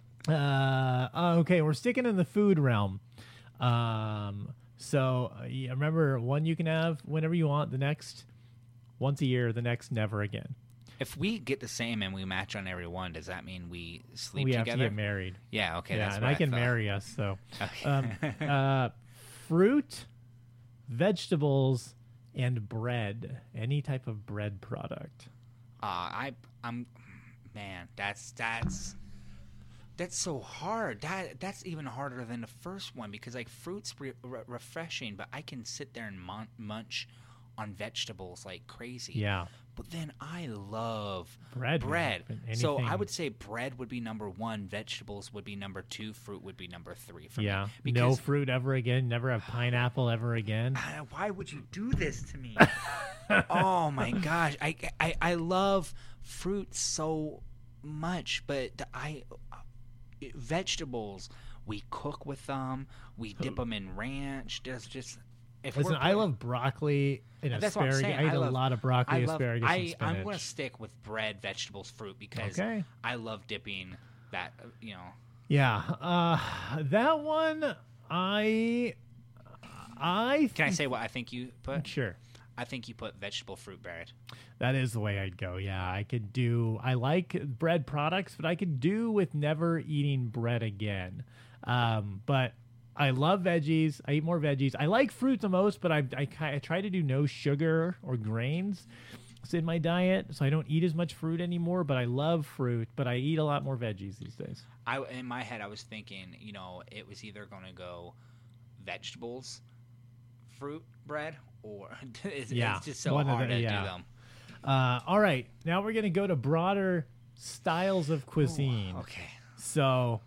H: Uh, uh, okay, we're sticking in the food realm. Um, so uh, yeah, remember, one you can have whenever you want. The next, once a year. The next, never again.
I: If we get the same and we match on every one, does that mean we sleep
H: we have
I: together?
H: to get married.
I: Yeah, okay.
H: yeah,
I: that's
H: and
I: what
H: I can
I: thought.
H: marry us. So,
I: Okay.
H: um, uh, fruit, vegetables, and bread. Any type of bread product.
I: Uh, I, I'm, man, that's that's that's so hard. That that's even harder than the first one because like fruit's re- re- refreshing, but I can sit there and mun- munch on vegetables like crazy.
H: Yeah.
I: But then I love
H: Bread, man.
I: Bread.
H: Anything.
I: So I would say bread would be number one, vegetables would be number two, fruit would be number three for
H: Yeah.
I: me.
H: No
I: Because
H: fruit ever again. Never have pineapple ever again.
I: Uh, why would you do this to me? Oh my gosh, I, I I love fruit so much, but the, I uh, vegetables we cook with them, we dip them in ranch. There's just if
H: Listen,
I: we're
H: I
I: putting-
H: love broccoli and
I: That's what I'm
H: asparagus.
I: saying.
H: I eat
I: I love-
H: a lot of broccoli,
I: I love,
H: asparagus,
I: I,
H: and spinach.
I: I'm going to stick with bread, vegetables, fruit because
H: Okay.
I: I love dipping that. uh, You know,
H: Yeah, uh, that one I I
I: can I say what I think you put?
H: Sure.
I: I think you put vegetable fruit bread.
H: That is the way I'd go. Yeah, I could do. I like bread products, but I could do with never eating bread again. Um, but I love veggies. I eat more veggies. I like fruit the most, but I, I, ki- I try to do no sugar or grains in my diet, so I don't eat as much fruit anymore. But I love fruit, but I eat a lot more veggies these days.
I: I in my head I was thinking, you know, it was either going to go vegetables, fruit bread, or it's,
H: Yeah,
I: it's just so
H: one of
I: hard
H: the-
I: to
H: yeah.
I: do them.
H: Uh, all right, now we're gonna go to broader styles of cuisine.
I: Okay.
H: So,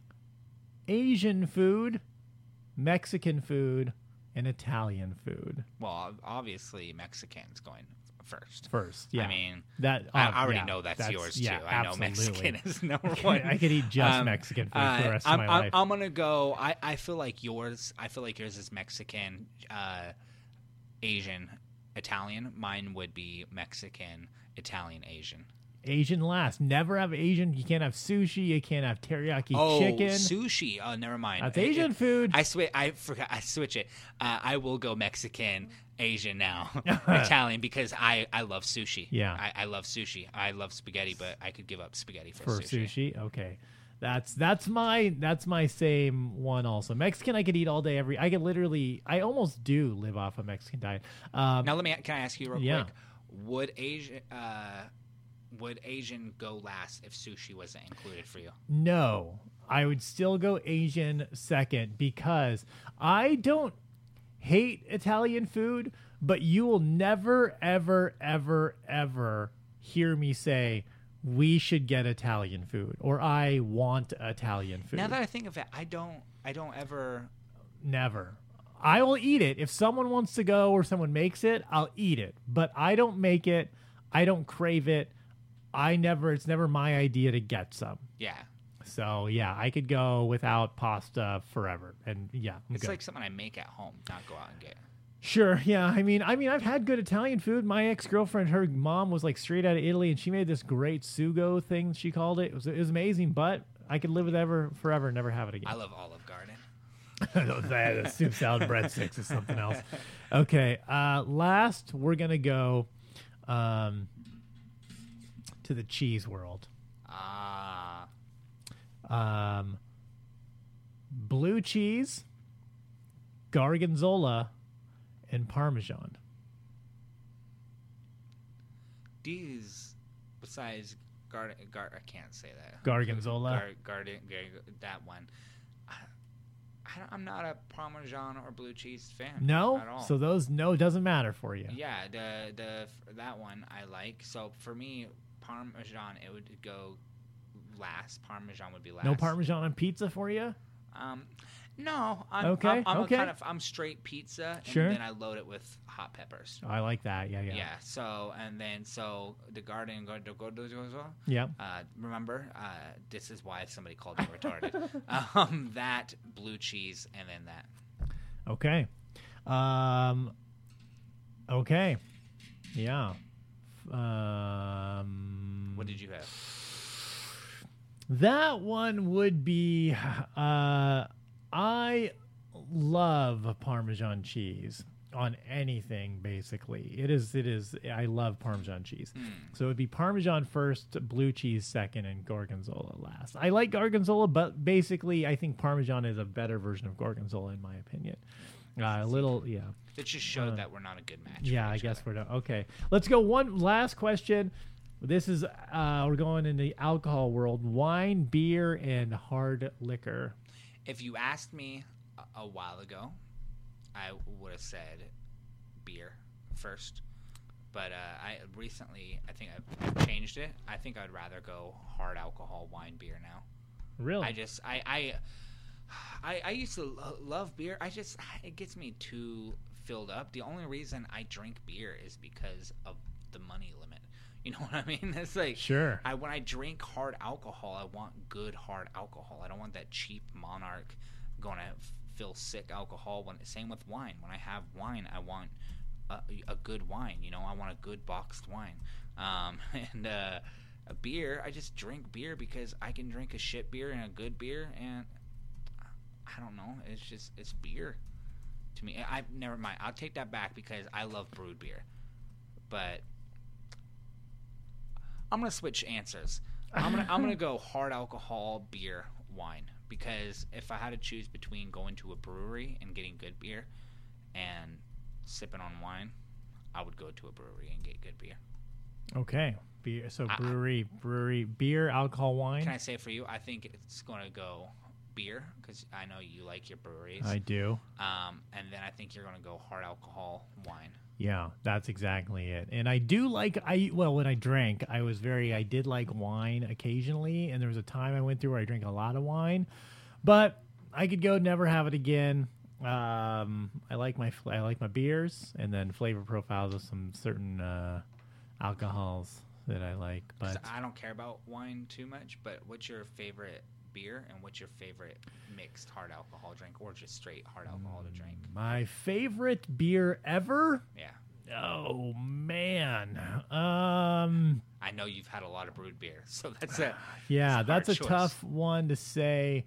H: Asian food, Mexican food, and Italian food
I: Well, ob- obviously Mexican's going first.
H: first. Yeah,
I: I mean,
H: that
I: I
H: uh,
I: already
H: yeah,
I: know that's, yours too.
H: yeah,
I: I know
H: absolutely.
I: Mexican is number
H: I could-
I: one.
H: I could eat just
I: Um,
H: Mexican food for
I: uh,
H: the rest
I: I'm,
H: of my
I: I'm,
H: life.
I: I'm gonna go. I, I feel like yours. I feel like yours is Mexican, uh, Asian, Italian. Mine would be Mexican, Italian, Asian.
H: Asian last. Never have Asian. You can't have sushi. You can't have teriyaki
I: Oh,
H: chicken.
I: sushi. Oh, never mind.
H: That's
I: It-
H: Asian
I: it-
H: food.
I: I switch. I forgot. I switch it. Uh, I will go Mexican, Asian now, Italian because I, I love sushi.
H: Yeah.
I: I, I love sushi. I love spaghetti, but I could give up spaghetti for,
H: for
I: sushi.
H: sushi. Okay. That's that's my that's my same one also. Mexican I could eat all day every I could literally I almost do live off a Mexican diet. Um,
I: Now let me. Can I ask you real
H: Yeah.
I: quick? Would Asian uh, would Asian go last if sushi wasn't included for you?
H: no. I would still go Asian second because I don't hate Italian food, but you will never ever ever ever hear me say we should get Italian food or I want Italian food.
I: Now that I think of it, I don't. I don't ever.
H: Never. I will eat it. If someone wants to go or someone makes it, I'll eat it. But I don't make it. I don't crave it. I never, it's never my idea to get some.
I: Yeah.
H: So, yeah, I could go without pasta forever. And, yeah, I'm
I: It's
H: good.
I: like something I make at home, not go out and get.
H: Sure, yeah. I mean, I mean, I've had good Italian food. My ex-girlfriend, her mom was like straight out of Italy, and she made this great sugo thing, she called it. It was, it was amazing, but I could live with ever forever and never have it again.
I: I love Olive Garden.
H: The soup salad breadsticks is something else. Okay, uh, last we're gonna go um, to the cheese world.
I: Ah.
H: Um, blue cheese, Gorgonzola, and Parmesan.
I: These, besides Garden, Gar, I can't say that.
H: Gorgonzola?
I: Gar, Garden, Gar, that one. I, I don't, I'm not a Parmesan or blue cheese fan.
H: No,
I: at all.
H: so those no, it doesn't matter for you.
I: Yeah, the the that one I like. So for me, Parmesan, it would go last. Parmesan would be last.
H: No Parmesan on pizza for you?
I: Um, no. I'm,
H: Okay,
I: I'm, I'm
H: okay.
I: A kind of I'm straight pizza, and
H: Sure.
I: then I load it with hot peppers.
H: I like that. Yeah, yeah.
I: Yeah. So and then so the garden go go go go.
H: Yeah.
I: Uh, remember, uh, this is why somebody called me retarded. Um, that blue cheese and then that.
H: Okay. Um, okay. Yeah. Um,
I: What did you have?
H: That one would be. Uh, I love Parmesan cheese on anything. Basically, it is. It is. I love Parmesan cheese.
I: Mm.
H: So it would be Parmesan first, blue cheese second, and Gorgonzola last. I like Gorgonzola, but basically, I think Parmesan is a better version of Gorgonzola in my opinion. Uh, a little, yeah.
I: It just showed
H: Uh,
I: that we're not a good match.
H: Yeah,
I: for
H: I
I: each
H: guess
I: other.
H: we're done. Okay, let's go. One last question. This is uh, we're going in the alcohol world: wine, beer, and hard liquor.
I: If you asked me a, a while ago, I would have said beer first. But uh, I recently, I think I've changed it. I think I'd rather go hard alcohol, wine, beer now.
H: Really?
I: I just, I, I, I, I used to lo- love beer. I just, it gets me too filled up. The only reason I drink beer is because of the money limit. You know what I mean? It's like,
H: Sure.
I: I when I drink hard alcohol, I want good hard alcohol. I don't want that cheap Monarch going to f- feel sick alcohol. When same with wine. When I have wine, I want a, a good wine. You know, I want a good boxed wine. Um, and uh, a beer, I just drink beer because I can drink a shit beer and a good beer, and I don't know. It's just it's beer to me. I never mind. I'll take that back because I love brewed beer, but I'm gonna switch answers. I'm gonna I'm gonna go hard alcohol, beer, wine, because if I had to choose between going to a brewery and getting good beer and sipping on wine, I would go to a brewery and get good beer.
H: Okay. Beer. So
I: I-
H: brewery, brewery, beer, alcohol, wine.
I: Can I say for you? I think it's gonna go beer because I know you like your breweries.
H: I do.
I: Um, and then I think you're gonna go hard alcohol, wine.
H: Yeah, that's exactly it. And I do like I well when I drank, I was very I did like wine occasionally, and there was a time I went through where I drank a lot of wine, but I could go never have it again. Um, I like my I like my beers, and then flavor profiles of some certain uh, alcohols that I like.
I: 'Cause
H: But
I: I don't care about wine too much. But what's your favorite beer and what's your favorite mixed hard alcohol drink or just straight hard alcohol to drink?
H: my favorite beer ever.
I: Yeah.
H: Oh man. Um.
I: I know you've had a lot of brewed beer, so that's a
H: Yeah,
I: it's
H: that's a
I: hard choice.
H: tough one to say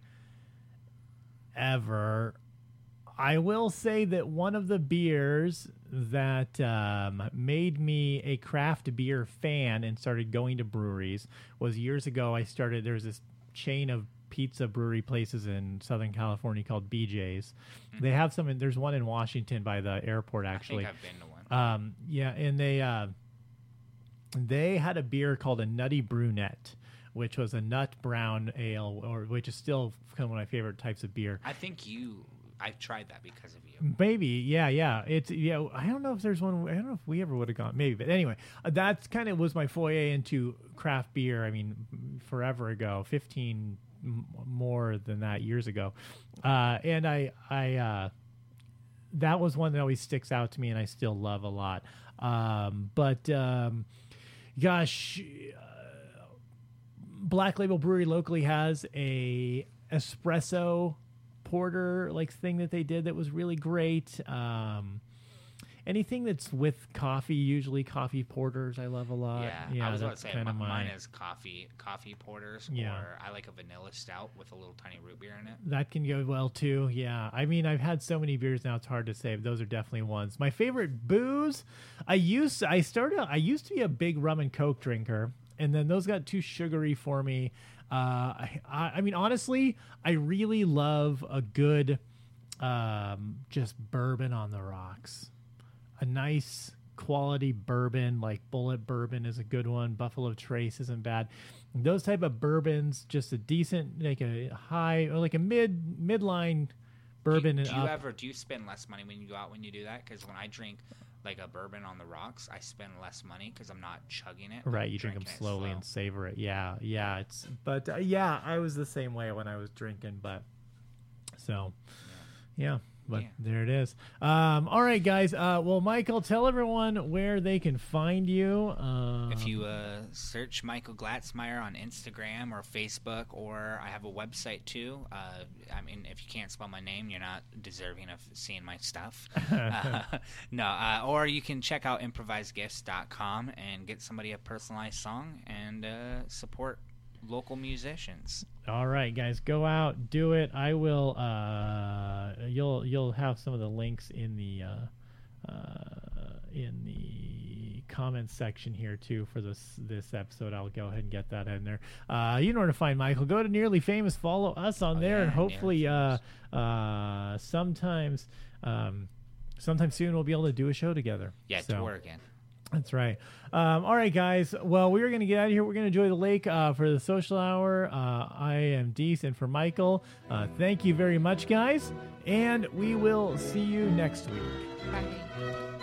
H: ever. I will say that one of the beers that um, made me a craft beer fan and started going to breweries was years ago. I started, there's this chain of pizza brewery places in Southern California called B J's.
I: Mm-hmm.
H: They have some, in, there's one in Washington by the airport actually.
I: I think I've been to one.
H: Um, yeah, and they uh, they had a beer called a Nutty Brunette, which was a nut brown ale, or which is still kind of one of my favorite types of beer.
I: I think you. I've tried that because of you.
H: Maybe, yeah, yeah. It's yeah. I don't know if there's one. I don't know if we ever would have gone. Maybe, but anyway, uh, that's kind of was my foray into craft beer. I mean, forever ago, fifteen m- more than that years ago, uh, and I, I, uh, that was one that always sticks out to me, and I still love a lot. Um, but um, gosh, uh, Black Label Brewery locally has a espresso porter like thing that they did that was really great. Um, anything that's with coffee, usually coffee porters, I love a lot.
I: Yeah, I was about to
H: that's
I: say
H: kinda
I: mi-
H: my-
I: mine is coffee coffee porters,
H: Yeah.
I: or I like a vanilla stout with a little tiny root beer in it.
H: That can go well too. Yeah, I mean, I've had so many beers now; it's hard to say. But those are definitely ones. My favorite booze. I used I started. I used to be a big rum and coke drinker, and then those got too sugary for me. Uh, I, I, I mean, honestly, I really love a good, um, just bourbon on the rocks. A nice quality bourbon, like Bullet Bourbon is a good one. Buffalo Trace isn't bad. Those type of bourbons, just a decent, like a high or like a mid midline bourbon.
I: Do,
H: and
I: do you
H: up.
I: ever do you spend less money when you go out when you do that? Because when I drink like a bourbon on the rocks, I spend less money because I'm not chugging it.
H: Right,
I: I'm
H: you drink them
I: drinking it
H: slowly
I: slow.
H: and savor it. Yeah, yeah. It's but uh, yeah, I was the same way when I was drinking. But so, yeah. But
I: Yeah.
H: there it is. Um, all right, guys. Uh, well, Michael, tell everyone where they can find you. Um,
I: If you uh, search Michael Glatzmeyer on Instagram or Facebook, or I have a website too. Uh, I mean, if you can't spell my name, you're not deserving of seeing my stuff. uh, no, uh, or you can check out improvise gifts dot com and get somebody a personalized song and uh, support local musicians.
H: All right, guys, go out, do it. I will. Uh, you'll you'll have some of the links in the uh, uh, in the comments section here too for this this episode. I'll go ahead and get that in there. Uh, you know where to find Michael. Go to Nearly Famous. Follow us on
I: Oh,
H: there,
I: yeah,
H: and hopefully,
I: Nearly
H: uh, uh, sometimes, um, sometime soon we'll be able to do a show together.
I: Yeah,
H: So-
I: tour again.
H: That's right. Um, all right, guys. Well, we're going to get out of here. We're going to enjoy the lake uh, for the social hour. Uh, I am Deese, and for Michael, uh, thank you very much, guys. And we will see you next week.
I: Bye.